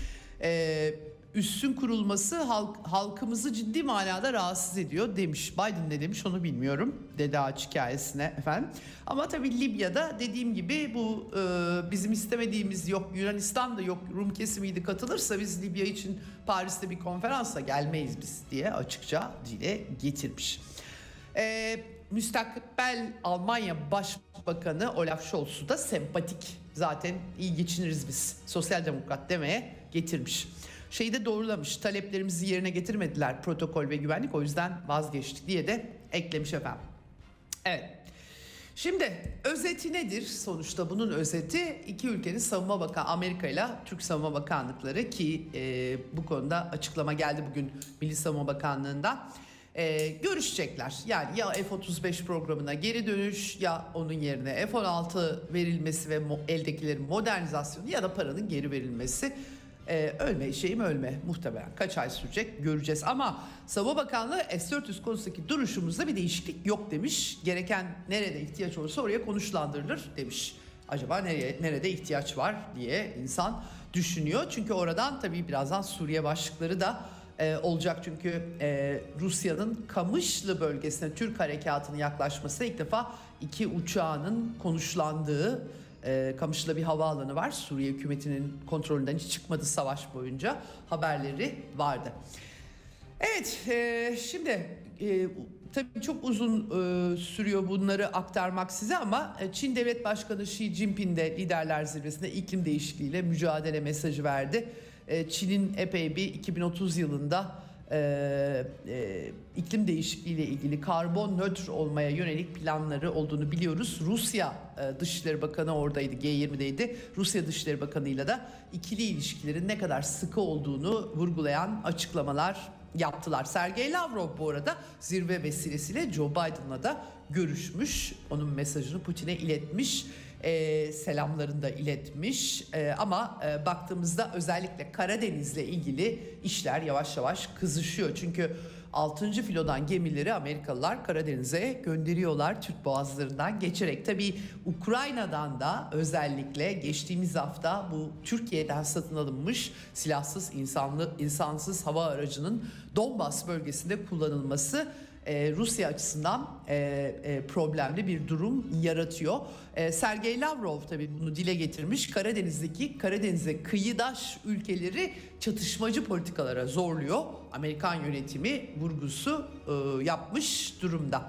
Speaker 3: Üssün kurulması halkımızı ciddi manada rahatsız ediyor demiş. Biden ne demiş onu bilmiyorum Dede Ağaç hikayesine efendim. Ama tabii Libya'da dediğim gibi bu bizim istemediğimiz yok Yunanistan da yok Rum kesimiydi katılırsa biz Libya için Paris'te bir konferansa gelmeyiz biz diye açıkça dile getirmiş. Müstakbel Almanya Başbakanı Olaf Scholz'u da sempatik zaten iyi geçiniriz biz sosyal demokrat demeye getirmiş. Şeyi de doğrulamış, taleplerimizi yerine getirmediler protokol ve güvenlik o yüzden vazgeçtik diye de eklemiş efendim. Evet. Şimdi özeti nedir? Sonuçta bunun özeti iki ülkenin savunma bakanı Amerika ile Türk Savunma Bakanlıkları ki bu konuda açıklama geldi bugün Milli Savunma Bakanlığı'ndan. Görüşecekler. Yani ya F-35 programına geri dönüş ya onun yerine F-16 verilmesi ve eldekilerin modernizasyonu ya da paranın geri verilmesi. Ölme muhtemelen kaç ay sürecek göreceğiz ama Savunma Bakanlığı S-400 konusundaki duruşumuzda bir değişiklik yok demiş. Gereken nerede ihtiyaç olursa oraya konuşlandırılır demiş. Acaba nerede ihtiyaç var diye insan düşünüyor. Çünkü oradan tabii birazdan Suriye başlıkları da olacak. Çünkü Rusya'nın Kamışlı bölgesine Türk harekatının yaklaşması ilk defa 2 uçağının konuşlandığı Kamışlı'da bir havaalanı var. Suriye hükümetinin kontrolünden hiç çıkmadı savaş boyunca haberleri vardı. Evet şimdi tabii çok uzun sürüyor bunları aktarmak size ama Çin Devlet Başkanı Xi Jinping de liderler zirvesinde iklim değişikliğiyle mücadele mesajı verdi. Çin'in epey bir 2030 yılında iklim değişikliği ile ilgili karbon nötr olmaya yönelik planları olduğunu biliyoruz. Rusya Dışişleri Bakanı oradaydı, G20'deydi. Rusya Dışişleri Bakanı'yla da ikili ilişkilerin ne kadar sıkı olduğunu vurgulayan açıklamalar yaptılar. Sergey Lavrov bu arada zirve vesilesiyle Joe Biden'la da görüşmüş. Onun mesajını Putin'e iletmiş. selamlarını da iletmiş. Ama baktığımızda özellikle Karadeniz'le ilgili işler yavaş yavaş kızışıyor. Çünkü 6. filodan gemileri Amerikalılar Karadeniz'e gönderiyorlar Türk boğazlarından geçerek. Tabii Ukrayna'dan da özellikle geçtiğimiz hafta bu Türkiye'den satın alınmış silahsız insansız hava aracının Donbas bölgesinde kullanılması Rusya açısından problemli bir durum yaratıyor. Sergey Lavrov tabii bunu dile getirmiş. Karadeniz'e kıyıdaş ülkeleri çatışmacı politikalara zorluyor. Amerikan yönetimi vurgusu yapmış durumda.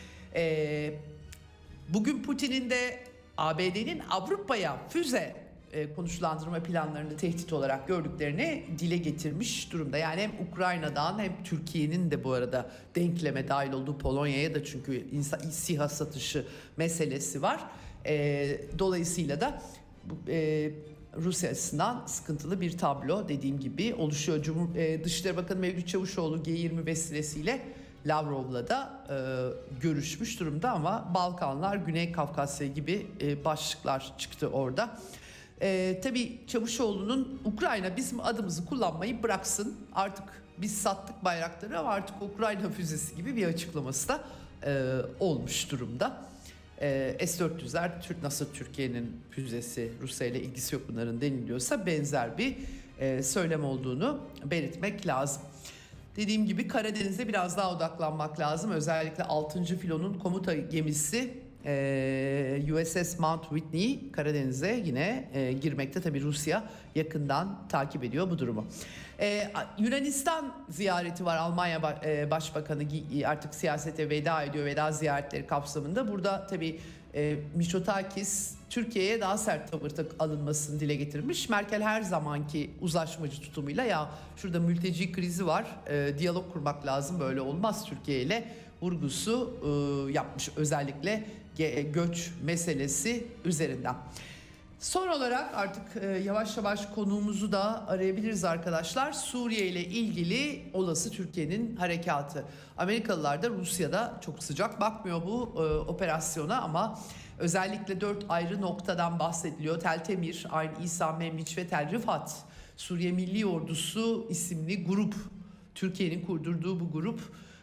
Speaker 3: Bugün Putin'in de ABD'nin Avrupa'ya füze konuşlandırma planlarını tehdit olarak gördüklerini dile getirmiş durumda. Yani hem Ukrayna'dan hem Türkiye'nin de bu arada denkleme dahil olduğu, Polonya'ya da çünkü SİHA satışı meselesi var. Dolayısıyla da Rusya açısından sıkıntılı bir tablo dediğim gibi oluşuyor. Dışişleri Bakanı Mevlüt Çavuşoğlu G20 vesilesiyle Lavrov'la da görüşmüş durumda ama Balkanlar, Güney Kafkasya gibi başlıklar çıktı orada. Tabii Çavuşoğlu'nun Ukrayna bizim adımızı kullanmayı bıraksın, artık biz sattık bayrakları ama artık Ukrayna füzesi gibi bir açıklaması da olmuş durumda. S-400'ler nasıl Türkiye'nin füzesi, Rusya ile ilgisi yok bunların deniliyorsa benzer bir söylem olduğunu belirtmek lazım. Dediğim gibi Karadeniz'e biraz daha odaklanmak lazım. Özellikle 6. filonun komuta gemisi USS Mount Whitney Karadeniz'e yine girmekte. Tabii Rusya yakından takip ediyor bu durumu. Yunanistan ziyareti var. Almanya Başbakanı artık siyasete veda ediyor. Veda ziyaretleri kapsamında. Burada tabii Mitsotakis Türkiye'ye daha sert tavır alınmasını dile getirmiş. Merkel her zamanki uzlaşmacı tutumuyla ya şurada mülteci krizi var, diyalog kurmak lazım, böyle olmaz Türkiye ile vurgusu yapmış. Özellikle göç meselesi üzerinden. Son olarak artık yavaş yavaş konuğumuzu da arayabiliriz arkadaşlar. Suriye ile ilgili olası Türkiye'nin harekatı. Amerikalılar da Rusya'da çok sıcak bakmıyor bu operasyona ama özellikle 4 ayrı noktadan bahsediliyor. Tel Temir, Ayn İsa, Memliç ve Tel Rifat. Suriye Milli Ordusu isimli grup, Türkiye'nin kurdurduğu bu grup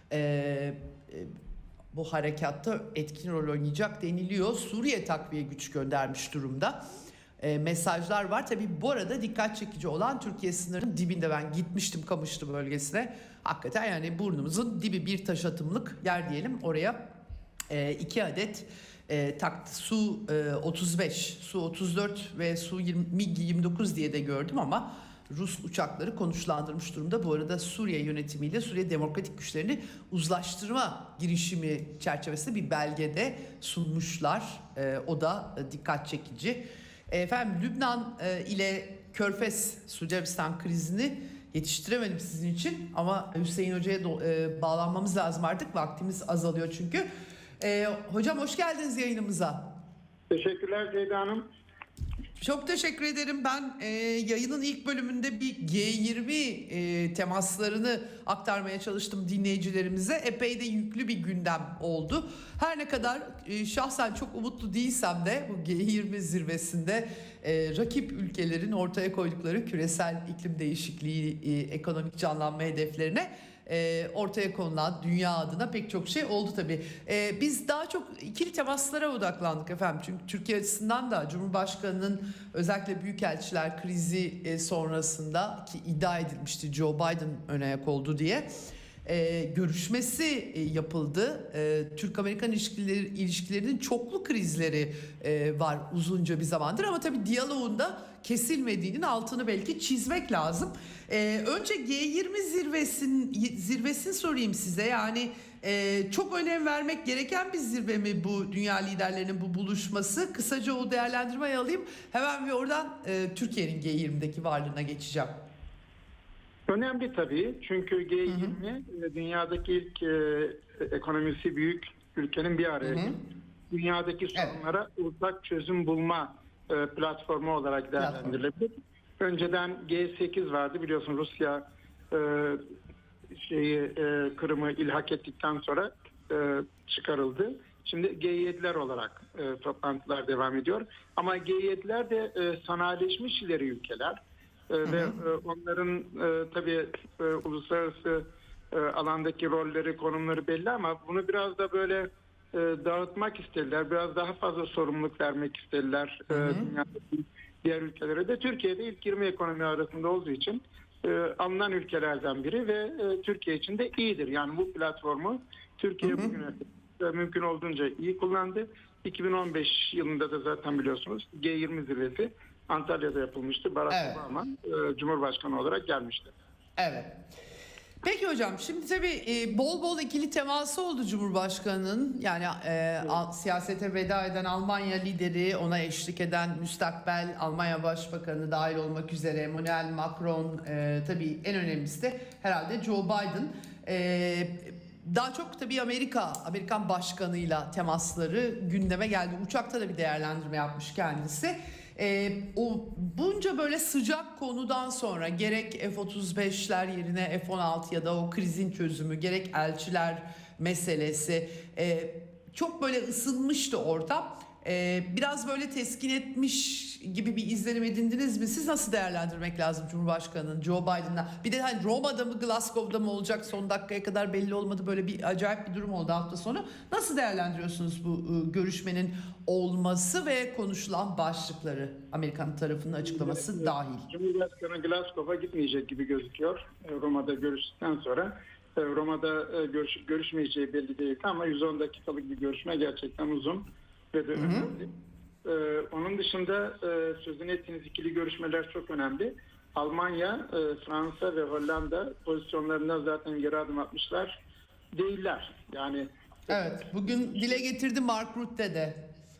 Speaker 3: bu harekatta etkin rol oynayacak deniliyor. Suriye takviye güç göndermiş durumda. Mesajlar var. Tabii bu arada dikkat çekici olan Türkiye sınırının dibinde, ben gitmiştim Kamışlı bölgesine. Hakikaten yani burnumuzun dibi, bir taş atımlık yer diyelim. Oraya 2 adet Su-35, Su-34 ve Su-MiG-29 diye de gördüm ama Rus uçakları konuşlandırmış durumda. Bu arada Suriye yönetimiyle Suriye Demokratik Güçlerini uzlaştırma girişimi çerçevesinde bir belgede sunmuşlar. O da dikkat çekici. Efendim Lübnan ile Körfez Suudi Arabistan krizini yetiştiremedim sizin için ama Hüseyin Hoca'ya bağlanmamız lazım artık. Vaktimiz azalıyor çünkü. Hocam hoş geldiniz yayınımıza.
Speaker 4: Teşekkürler Ceyda Hanım.
Speaker 3: Çok teşekkür ederim. Ben yayının ilk bölümünde bir G20 temaslarını aktarmaya çalıştım dinleyicilerimize. Epey de yüklü bir gündem oldu. Her ne kadar şahsen çok umutlu değilsem de bu G20 zirvesinde rakip ülkelerin ortaya koydukları küresel iklim değişikliği, ekonomik canlanma hedeflerine ortaya konulan dünya adına pek çok şey oldu tabii. Biz daha çok ikili temaslara odaklandık efendim. Çünkü Türkiye açısından da Cumhurbaşkanı'nın özellikle büyükelçiler krizi sonrasında ki iddia edilmişti Joe Biden ön ayak oldu diye görüşmesi yapıldı. Türk-Amerikan ilişkilerinin çoklu krizleri var uzunca bir zamandır ama tabii diyaloğun da kesilmediğinin altını belki çizmek lazım. Önce G20 zirvesini sorayım size. Yani çok önem vermek gereken bir zirve mi bu, dünya liderlerinin bu buluşması? Kısaca o değerlendirmeyi alayım. Hemen bir oradan Türkiye'nin G20'deki varlığına geçeceğim.
Speaker 4: Önemli tabii. Çünkü G20 dünyadaki ilk ekonomisi büyük ülkenin bir araya gelip dünyadaki sorunlara ortak çözüm bulma platformu olarak değerlendirilebilir. Önceden G8 vardı, biliyorsun Rusya Kırım'ı ilhak ettikten sonra çıkarıldı. Şimdi G7'ler olarak toplantılar devam ediyor. Ama G7'ler de sanayileşmiş ileri ülkeler. Ve onların tabii uluslararası alandaki rolleri, konumları belli ama bunu biraz da böyle dağıtmak istediler. Biraz daha fazla sorumluluk vermek istediler dünyadaki diğer ülkelere de. Türkiye'de ilk 20 ekonomi arasında olduğu için alınan ülkelerden biri ve Türkiye için de iyidir. Yani bu platformu Türkiye bugüne mümkün olduğunca iyi kullandı. 2015 yılında da zaten biliyorsunuz G20 zirvesi Antalya'da yapılmıştı. Barack Obama Cumhurbaşkanı olarak gelmişti.
Speaker 3: Evet. Peki hocam, şimdi tabii bol bol ikili teması oldu Cumhurbaşkanı'nın. Yani siyasete veda eden Almanya lideri, ona eşlik eden müstakbel Almanya Başbakanı dahil olmak üzere Emmanuel Macron, tabii en önemlisi de herhalde Joe Biden. Daha çok tabii Amerikan başkanıyla temasları gündeme geldi. Uçakta da bir değerlendirme yapmış kendisi. O bunca böyle sıcak konudan sonra gerek F-35'ler yerine F-16 ya da o krizin çözümü, gerek elçiler meselesi, çok böyle ısınmıştı ortam. Biraz böyle teskin etmiş gibi bir izlenim edindiniz mi? Siz nasıl değerlendirmek lazım Cumhurbaşkanı'nın Joe Biden'la? Bir de hani Roma'da mı Glasgow'da mı olacak, son dakikaya kadar belli olmadı, böyle bir acayip bir durum oldu hafta sonu. Nasıl değerlendiriyorsunuz bu görüşmenin olması ve konuşulan başlıkları, Amerikan tarafının açıklaması dahil?
Speaker 4: Cumhurbaşkanı Glasgow'a gitmeyecek gibi gözüküyor. Roma'da görüştükten sonra Roma'da görüşmeyeceği belli değil ama 110 dakikalık bir görüşme gerçekten uzun ve de önemli. Onun dışında sözünü ettiğiniz ikili görüşmeler çok önemli. Almanya, Fransa ve Hollanda pozisyonlarından zaten geri adım atmışlar değiller. Yani
Speaker 3: evet, bugün dile getirdi Mark Rutte de.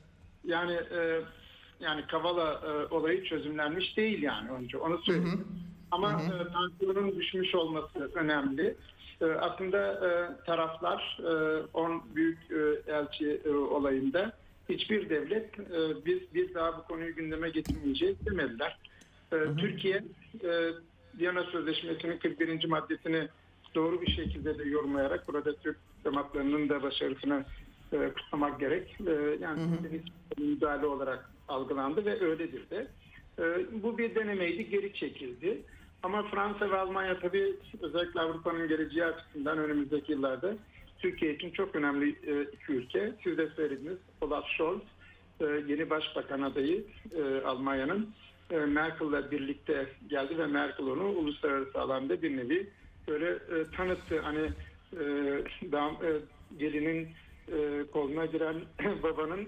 Speaker 4: Yani Kavala olayı çözümlenmiş değil yani, önce onu söyleyeyim. Ama tansiyonun düşmüş olması önemli. Aslında taraflar 10 büyük elçi olayında hiçbir devlet biz daha bu konuyu gündeme getirmeyeceğiz demediler. Türkiye Viyana Sözleşmesi'nin 41. maddesini doğru bir şekilde de yorumlayarak burada Türk diplomatlarının da başarısını kutlamak gerek. Yani müdahale olarak algılandı ve öyledir de. Bu bir denemeydi, geri çekildi. Ama Fransa ve Almanya tabii özellikle Avrupa'nın geleceği açısından önümüzdeki yıllarda Türkiye için çok önemli iki ülke. Siz de söylediniz, Olaf Scholz yeni başbakan adayı Almanya'nın, Merkel'le birlikte geldi ve Merkel onu uluslararası alanda bir nevi böyle tanıttı. Hani gelinin koluna giren babanın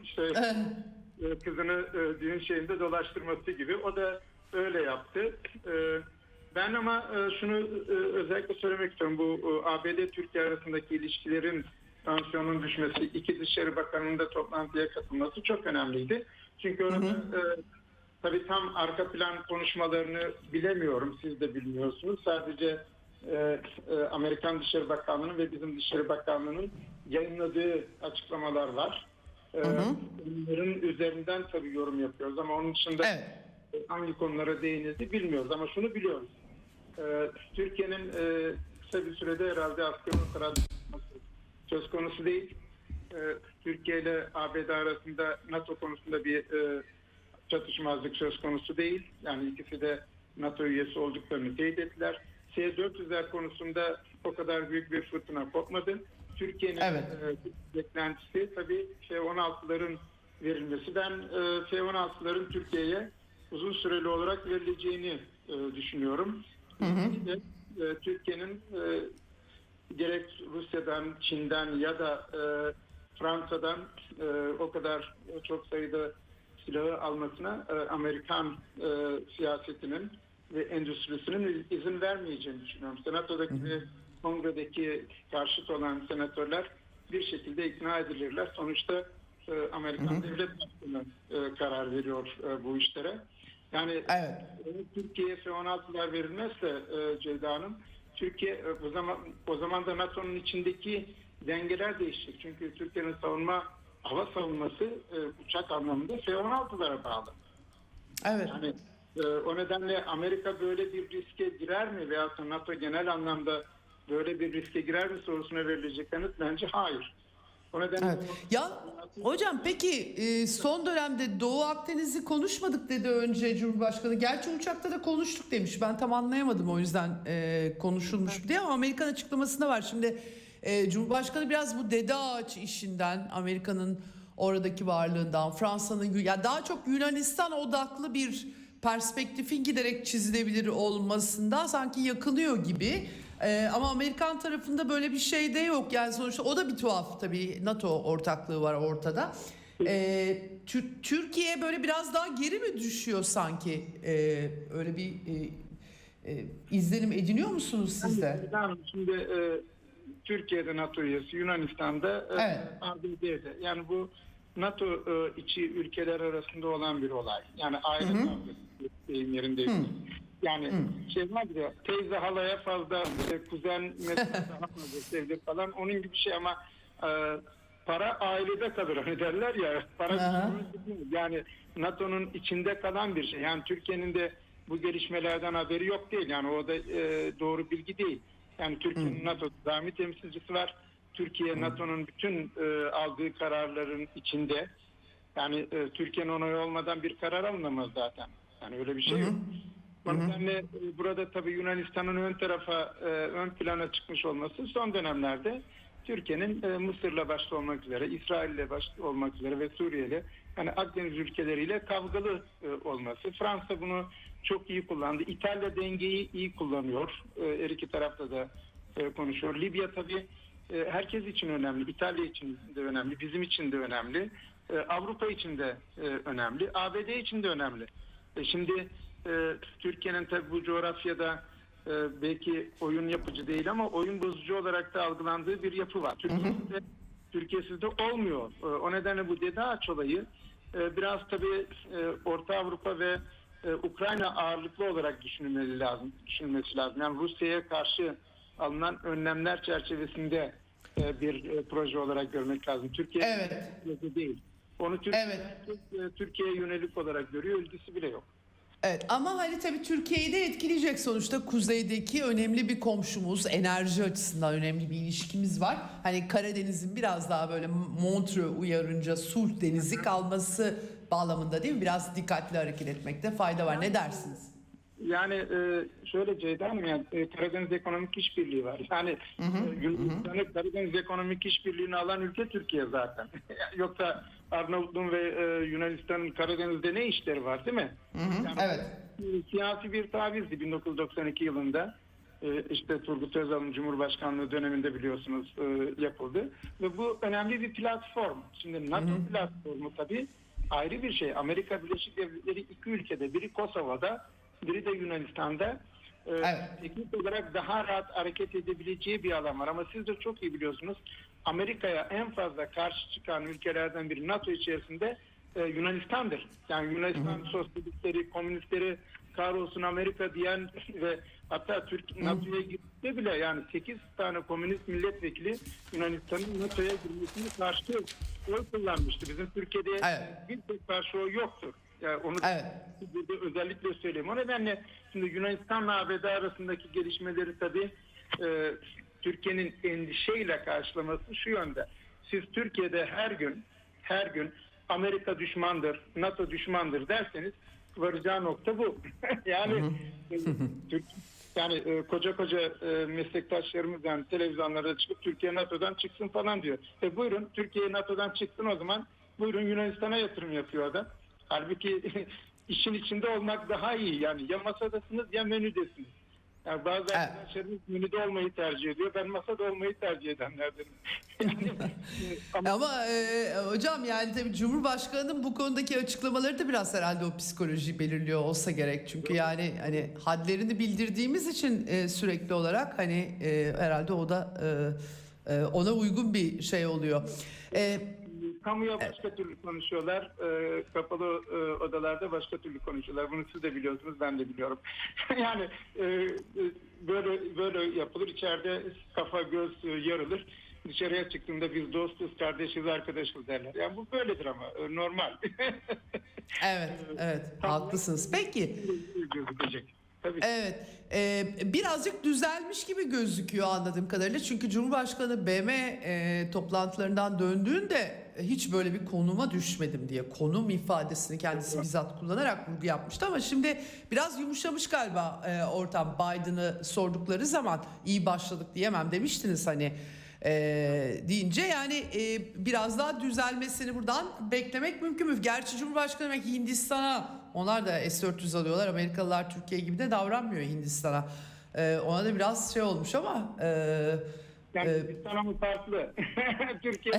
Speaker 4: kızını düğün şeyinde dolaştırması gibi. O da öyle yaptı. Ben ama şunu özellikle söylemek istiyorum. Bu ABD-Türkiye arasındaki ilişkilerin tansiyonun düşmesi, iki Dışişleri Bakanı'nın da toplantıya katılması çok önemliydi. Çünkü orada tabii tam arka plan konuşmalarını bilemiyorum. Siz de bilmiyorsunuz. Sadece Amerikan Dışişleri Bakanlığı'nın ve bizim Dışişleri Bakanlığı'nın yayınladığı açıklamalar var. Bunların üzerinden tabii yorum yapıyoruz ama onun dışında hangi konulara değinildi bilmiyoruz. Ama şunu biliyoruz. Türkiye'nin kısa bir sürede herhalde askeri operasyon söz konusu değil. Türkiye ile ABD arasında NATO konusunda bir çatışmazlık söz konusu değil. Yani ikisi de NATO üyesi olduklarını teyit ettiler. S-400'ler konusunda o kadar büyük bir fırtına kopmadı. Türkiye'nin beklentisi tabii F-16'ların verilmesi. Ben F-16'ların Türkiye'ye uzun süreli olarak verileceğini düşünüyorum. Türkiye'nin gerek Rusya'dan, Çin'den ya da Fransa'dan o kadar çok sayıda silahı almasına Amerikan siyasetinin ve endüstrisinin izin vermeyeceğini düşünüyorum. Senato'daki ve Kongre'deki karşıt olan senatörler bir şekilde ikna edilirler. Sonuçta Amerikan devlet başkanı karar veriyor bu işlere. Yani Türkiye'ye F-16'lar verilmezse Ceyda Hanım, Türkiye o zaman da NATO'nun içindeki dengeler değişecek. Çünkü Türkiye'nin hava savunması uçak anlamında F-16'lara bağlı. Yani o nedenle Amerika böyle bir riske girer mi veya NATO genel anlamda böyle bir riske girer mi sorusuna verilecek yanıt bence hayır. O nedenle
Speaker 3: Evet. Ya hocam peki son dönemde Doğu Akdeniz'i konuşmadık dedi önce Cumhurbaşkanı. Gerçi uçakta da konuştuk demiş. Ben tam anlayamadım o yüzden konuşulmuş diye, ama Amerikan açıklamasında var. Şimdi Cumhurbaşkanı biraz bu Dede Ağaç işinden, Amerika'nın oradaki varlığından, Fransa'nın, ya daha çok Yunanistan odaklı bir perspektifin giderek çizilebilir olmasından sanki yakınıyor gibi. Ama Amerikan tarafında böyle bir şey de yok. Yani sonuçta o da bir tuhaf tabii. NATO ortaklığı var ortada. Türkiye böyle biraz daha geri mi düşüyor sanki? Öyle bir izlenim ediniyor musunuz siz de?
Speaker 4: Şimdi Türkiye'de NATO üyesi, Yunanistan'da
Speaker 3: Evet.
Speaker 4: ABD'de. Yani bu NATO içi ülkeler arasında olan bir olay. Yani aile kavgası yerindeyim. Yani şey var ya, teyze halaya fazla, kuzen mesela daha fazla sevdi falan, onun gibi bir şey. Ama para ailede kalır hani derler ya, para yani NATO'nun içinde kalan bir şey. Yani Türkiye'nin de bu gelişmelerden haberi yok değil. Yani o da doğru bilgi değil. Yani Türkiye'nin NATO daimi temsilcisi var. Türkiye NATO'nun bütün aldığı kararların içinde. Yani Türkiye'nin onayı olmadan bir karar alınamaz zaten. Yani öyle bir şey yok. O nedenle burada tabii Yunanistan'ın ön plana çıkmış olması son dönemlerde Türkiye'nin Mısır'la başta olmak üzere, İsrail'le başta olmak üzere ve Suriye'yle, yani Akdeniz ülkeleriyle kavgalı olması. Fransa bunu çok iyi kullandı. İtalya dengeyi iyi kullanıyor. Her iki tarafta da konuşuyor. Libya tabii herkes için önemli. İtalya için de önemli. Bizim için de önemli. Avrupa için de önemli. ABD için de önemli. Şimdi Türkiye'nin tabii bu coğrafyada belki oyun yapıcı değil ama oyun bozucu olarak da algılandığı bir yapı var. Türkiye'siz de olmuyor. O nedenle bu Dede Ağaç olayı biraz tabii Orta Avrupa ve Ukrayna ağırlıklı olarak düşünülmesi lazım. Yani Rusya'ya karşı alınan önlemler çerçevesinde bir proje olarak görmek lazım. Türkiye değil. Onu Türkiye'ye yönelik olarak görüyor, ilgisi bile yok.
Speaker 3: Evet, ama hani tabii Türkiye'yi de etkileyecek, sonuçta kuzeydeki önemli bir komşumuz, enerji açısından önemli bir ilişkimiz var. Hani Karadeniz'in biraz daha böyle Montreux uyarınca sulh denizi kalması bağlamında değil mi? Biraz dikkatli hareket etmekte fayda var. Ne dersiniz?
Speaker 4: Yani şöyle Ceyda Hanım, yani Karadeniz Ekonomik İşbirliği var. Yani Yunanistan'ı Karadeniz Ekonomik İşbirliği'ni alan ülke Türkiye zaten. Yoksa Arnavutluğun ve Yunanistan'ın Karadeniz'de ne işleri var değil mi? Yani
Speaker 3: evet.
Speaker 4: Siyasi bir tavizdi 1992 yılında. İşte Turgut Özal'ın Cumhurbaşkanlığı döneminde biliyorsunuz yapıldı. Ve bu önemli bir platform. Şimdi NATO platformu tabii ayrı bir şey. Amerika Birleşik Devletleri iki ülkede, biri Kosova'da, biri de Yunanistan'da teknik olarak daha rahat hareket edebileceği bir alan var. Ama siz de çok iyi biliyorsunuz, Amerika'ya en fazla karşı çıkan ülkelerden biri NATO içerisinde Yunanistan'dır. Yani Yunanistan sosyalistleri, komünistleri kahrolsun Amerika diyen ve hatta NATO'ya girdi bile, yani 8 tane komünist milletvekili Yunanistan'ın NATO'ya girmesini karşı oy kullanmıştı. Bizim Türkiye'de bir tek karşı oy yoktur. Yani onu burada özellikle söyleyeyim. O nedenle şimdi Yunanistan'la ABD arasındaki gelişmeleri tabii Türkiye'nin endişeyle karşılaması şu yönde. Siz Türkiye'de her gün Amerika düşmandır, NATO düşmandır derseniz varacağı nokta bu. Yani koca meslektaşlarımız yani televizyonlarda çıkıp Türkiye NATO'dan çıksın falan diyor. Buyurun Türkiye NATO'dan çıksın, o zaman buyurun Yunanistan'a yatırım yapıyor adam. Halbuki işin içinde olmak daha iyi. Yani ya masadasınız ya menüdesiniz. Yani bazı arkadaşlarımız menüde olmayı tercih ediyor. Ben masada olmayı tercih edenlerdenim.
Speaker 3: Ama hocam yani tabii Cumhurbaşkanı'nın bu konudaki açıklamaları da biraz herhalde o psikolojiyi belirliyor olsa gerek. Çünkü yani hani hadlerini bildirdiğimiz için sürekli olarak hani herhalde o da ona uygun bir şey oluyor.
Speaker 4: Kamuya başka türlü konuşuyorlar. Kapalı odalarda başka türlü konuşuyorlar. Bunu siz de biliyorsunuz, ben de biliyorum. Yani böyle yapılır. İçeride kafa göz yarılır. Dışarıya çıktığında biz dostuz, kardeşiz, arkadaşız derler. Yani bu böyledir ama normal.
Speaker 3: Evet, haklısınız. Peki.
Speaker 4: Tabii.
Speaker 3: Evet. Birazcık düzelmiş gibi gözüküyor anladığım kadarıyla. Çünkü Cumhurbaşkanı BM toplantılarından döndüğünde hiç böyle bir konuma düşmedim diye konum ifadesini kendisi bizzat kullanarak vurgu yapmıştı. Ama şimdi biraz yumuşamış galiba ortam. Biden'ı sordukları zaman iyi başladık diyemem demiştiniz hani. Deyince yani biraz daha düzelmesini buradan beklemek mümkün mü? Gerçi Cumhurbaşkanı demek Hindistan'a, onlar da S-400 alıyorlar. Amerikalılar Türkiye gibi de davranmıyor Hindistan'a. Ona da biraz şey olmuş ama.
Speaker 4: Yani Hindistan'a mı farklı? Türkiye.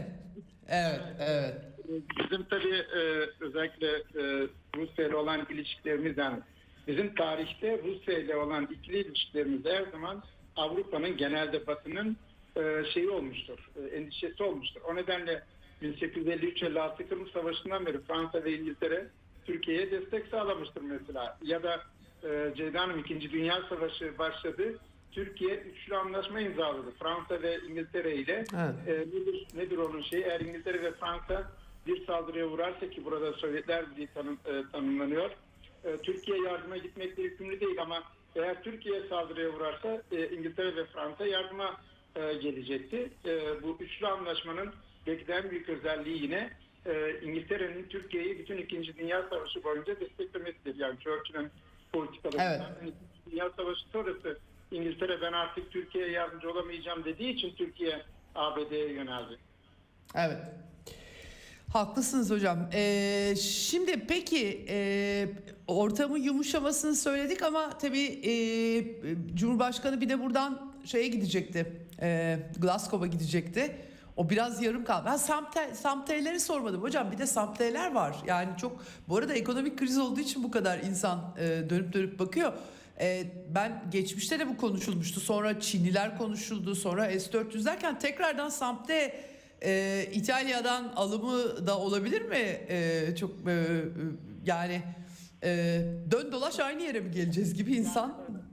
Speaker 3: Evet.
Speaker 4: Bizim tabii özellikle Rusya ile olan ilişkilerimiz, yani bizim tarihte Rusya ile olan ikili ilişkilerimiz her zaman Avrupa'nın, genelde Batı'nın şeyi olmuştur, endişesi olmuştur. O nedenle 1853-56 Kırım Savaşı'ndan beri Fransa ve İngiltere Türkiye'ye destek sağlamıştır mesela. Ya da Ceyda Hanım, 2. Dünya Savaşı başladı. Türkiye üçlü anlaşma imzaladı. Fransa ve İngiltere ile.
Speaker 3: Evet.
Speaker 4: Nedir onun şeyi? Eğer İngiltere ve Fransa bir saldırıya uğrarsa, ki burada Sovyetler Birliği tanımlanıyor, Türkiye yardıma gitmekle yükümlü değil, ama eğer Türkiye saldırıya uğrarsa İngiltere ve Fransa yardıma gelecekti. Bu üçlü anlaşmanın belki de en büyük özelliği yine İngiltere'nin Türkiye'yi bütün 2. Dünya Savaşı boyunca desteklemesidir. Yani Churchill'in politikalarından.
Speaker 3: Evet.
Speaker 4: Dünya Savaşı sonrası İngiltere ben artık Türkiye'ye yardımcı olamayacağım dediği için Türkiye ABD'ye yöneldi.
Speaker 3: Evet. Haklısınız hocam. Şimdi peki ortamın yumuşamasını söyledik ama tabii Cumhurbaşkanı bir de buradan şeye gidecekti. Glasgow'a gidecekti. O biraz yarım kaldı. Ben Samteyleri sormadım hocam. Bir de Samteyler var. Yani çok, bu arada ekonomik kriz olduğu için bu kadar insan dönüp bakıyor. Ben geçmişte de bu konuşulmuştu. Sonra Çinliler konuşuldu. Sonra S-400 derken tekrardan Samte İtalya'dan alımı da olabilir mi? Çok yani dön dolaş aynı yere mi geleceğiz gibi insan.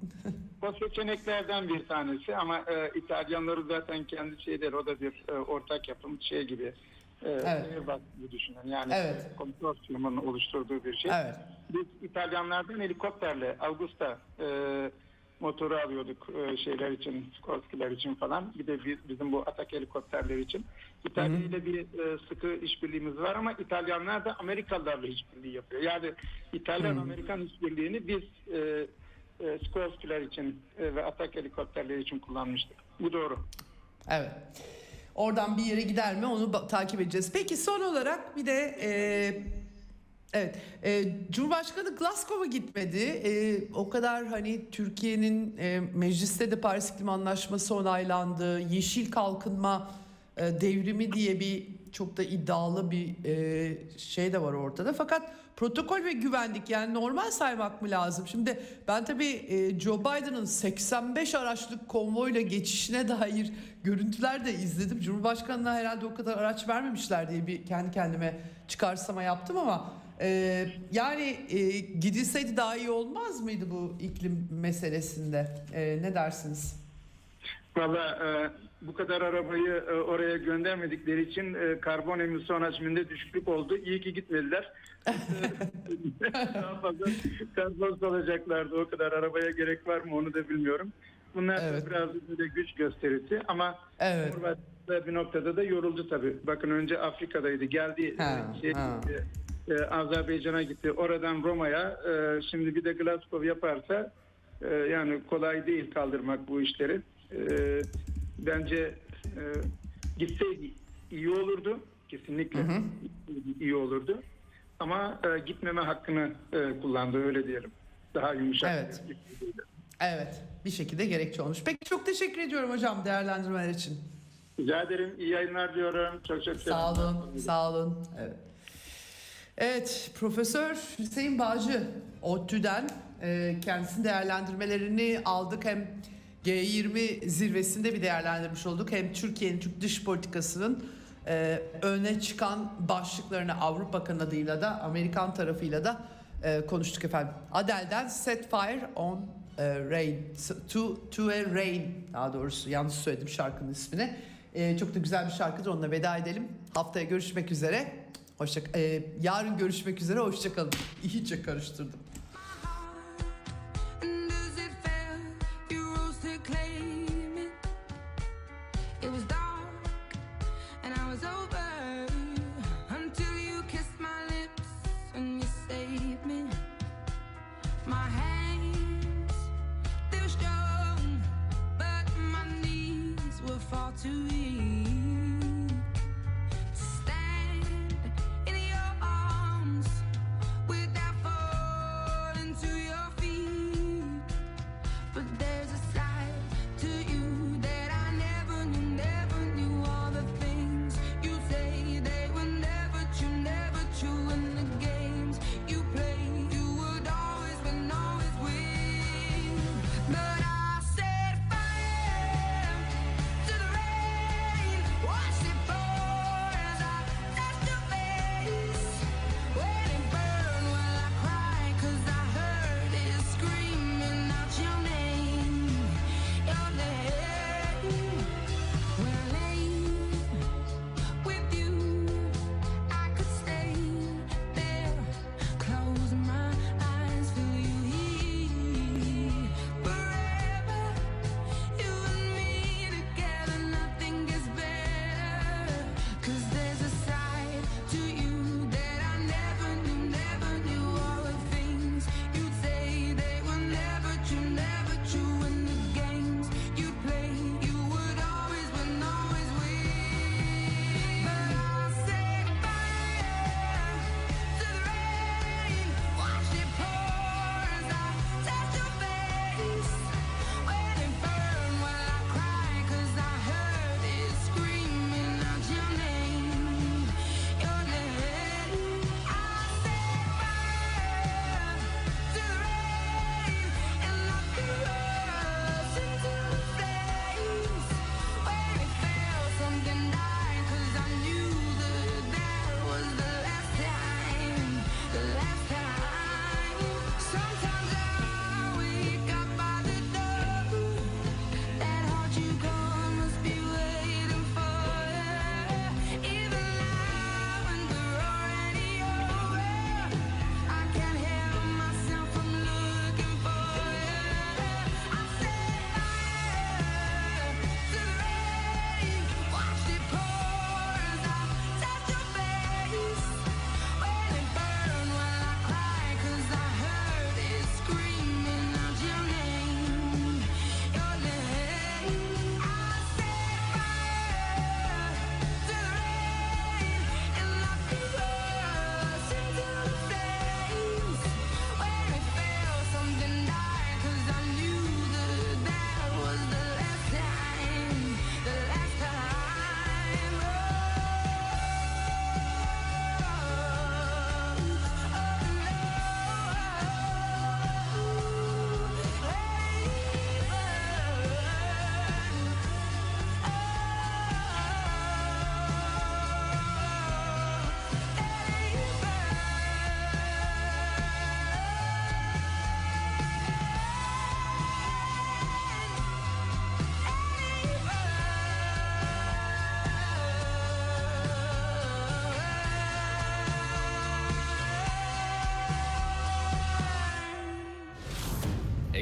Speaker 4: O seçeneklerden bir tanesi ama İtalyanları zaten kendi şeyleri, o da bir ortak yapım şey gibi.
Speaker 3: Evet.
Speaker 4: Gibi düşünün. Yani
Speaker 3: Evet.
Speaker 4: konsorsiyumun oluşturduğu bir şey.
Speaker 3: Evet.
Speaker 4: Biz İtalyanlardan helikopterle Augusta motoru alıyorduk şeyler için, Skorskiler için falan. Bir de bizim bu atak helikopterleri için. İtalya ile bir sıkı işbirliğimiz var ama İtalyanlar da Amerikalılarla işbirliği yapıyor. Yani İtalyan-Amerikan işbirliğini biz Skorskiler için ve atak helikopterleri için kullanmıştık. Bu doğru.
Speaker 3: Evet. Oradan bir yere gider mi onu takip edeceğiz. Peki son olarak bir de evet, Cumhurbaşkanı Glasgow'a gitmedi. O kadar hani Türkiye'nin mecliste de Paris İklim Anlaşması onaylandı. Yeşil kalkınma devrimi diye bir çok da iddialı bir şey de var ortada. Fakat protokol ve güvenlik, yani normal saymak mı lazım? Şimdi ben tabii Joe Biden'ın 85 araçlık konvoyla geçişine dair görüntüler de izledim. Cumhurbaşkanına herhalde o kadar araç vermemişler diye bir kendi kendime çıkarsama yaptım ama yani gidilseydi daha iyi olmaz mıydı bu iklim meselesinde? Ne dersiniz?
Speaker 4: Valla bu kadar arabayı oraya göndermedikleri için karbon emisyon hacminde düşüklük oldu. İyi ki gitmediler. Daha fazla karbon salacaklardı. O kadar arabaya gerek var mı onu da bilmiyorum. Bunlar
Speaker 3: Evet.
Speaker 4: biraz böyle güç gösterisi ama
Speaker 3: Evet.
Speaker 4: bir noktada da yoruldu tabii. Bakın önce Afrika'daydı. Geldi Azerbaycan'a gitti. Oradan Roma'ya. Şimdi bir de Glasgow yaparsa yani kolay değil kaldırmak bu işleri. Bence gitseydi iyi olurdu. Kesinlikle iyi olurdu. Ama gitmeme hakkını kullandı, öyle diyelim. Daha yumuşak.
Speaker 3: Evet. Evet. Bir şekilde gerekçe olmuş. Peki çok teşekkür ediyorum hocam değerlendirmeler için.
Speaker 4: Rica ederim. İyi yayınlar diyorum. Çok
Speaker 3: Sağ olun. Sağ olun. Evet. Evet, Profesör Hüseyin Bağcı ODTÜ'den kendisinin değerlendirmelerini aldık. Hem G20 zirvesinde bir değerlendirmiş olduk. Hem Türkiye'nin Türk dış politikasının öne çıkan başlıklarını Avrupa kanadıyla da Amerikan tarafıyla da konuştuk efendim. Adele'den Set Fire on Rain to a Rain, daha doğrusu yanlış söyledim şarkının ismini. Çok da güzel bir şarkıdır, onunla veda edelim. Haftaya görüşmek üzere. Yarın görüşmek üzere. Hoşça kalın. İyice karıştırdım.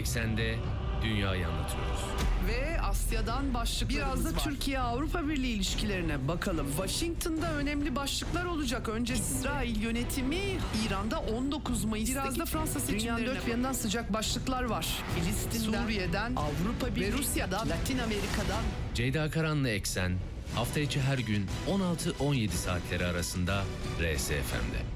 Speaker 1: Eksen'de dünyayı anlatıyoruz.
Speaker 2: Ve Asya'dan başlıklarımız biraz da Türkiye-Avrupa Birliği ilişkilerine bakalım. Washington'da önemli başlıklar olacak. Önce İsrail yönetimi, İran'da 19 Mayıs'taki biraz da Fransa seçimlerine. Dünyanın dört bir yanından sıcak başlıklar var. Filistin'den, Suriye'den, Avrupa Birliği ve Rusya'dan, Latin Amerika'dan.
Speaker 1: Ceyda Karan'la Eksen hafta içi her gün 16-17 saatleri arasında RSFM'de.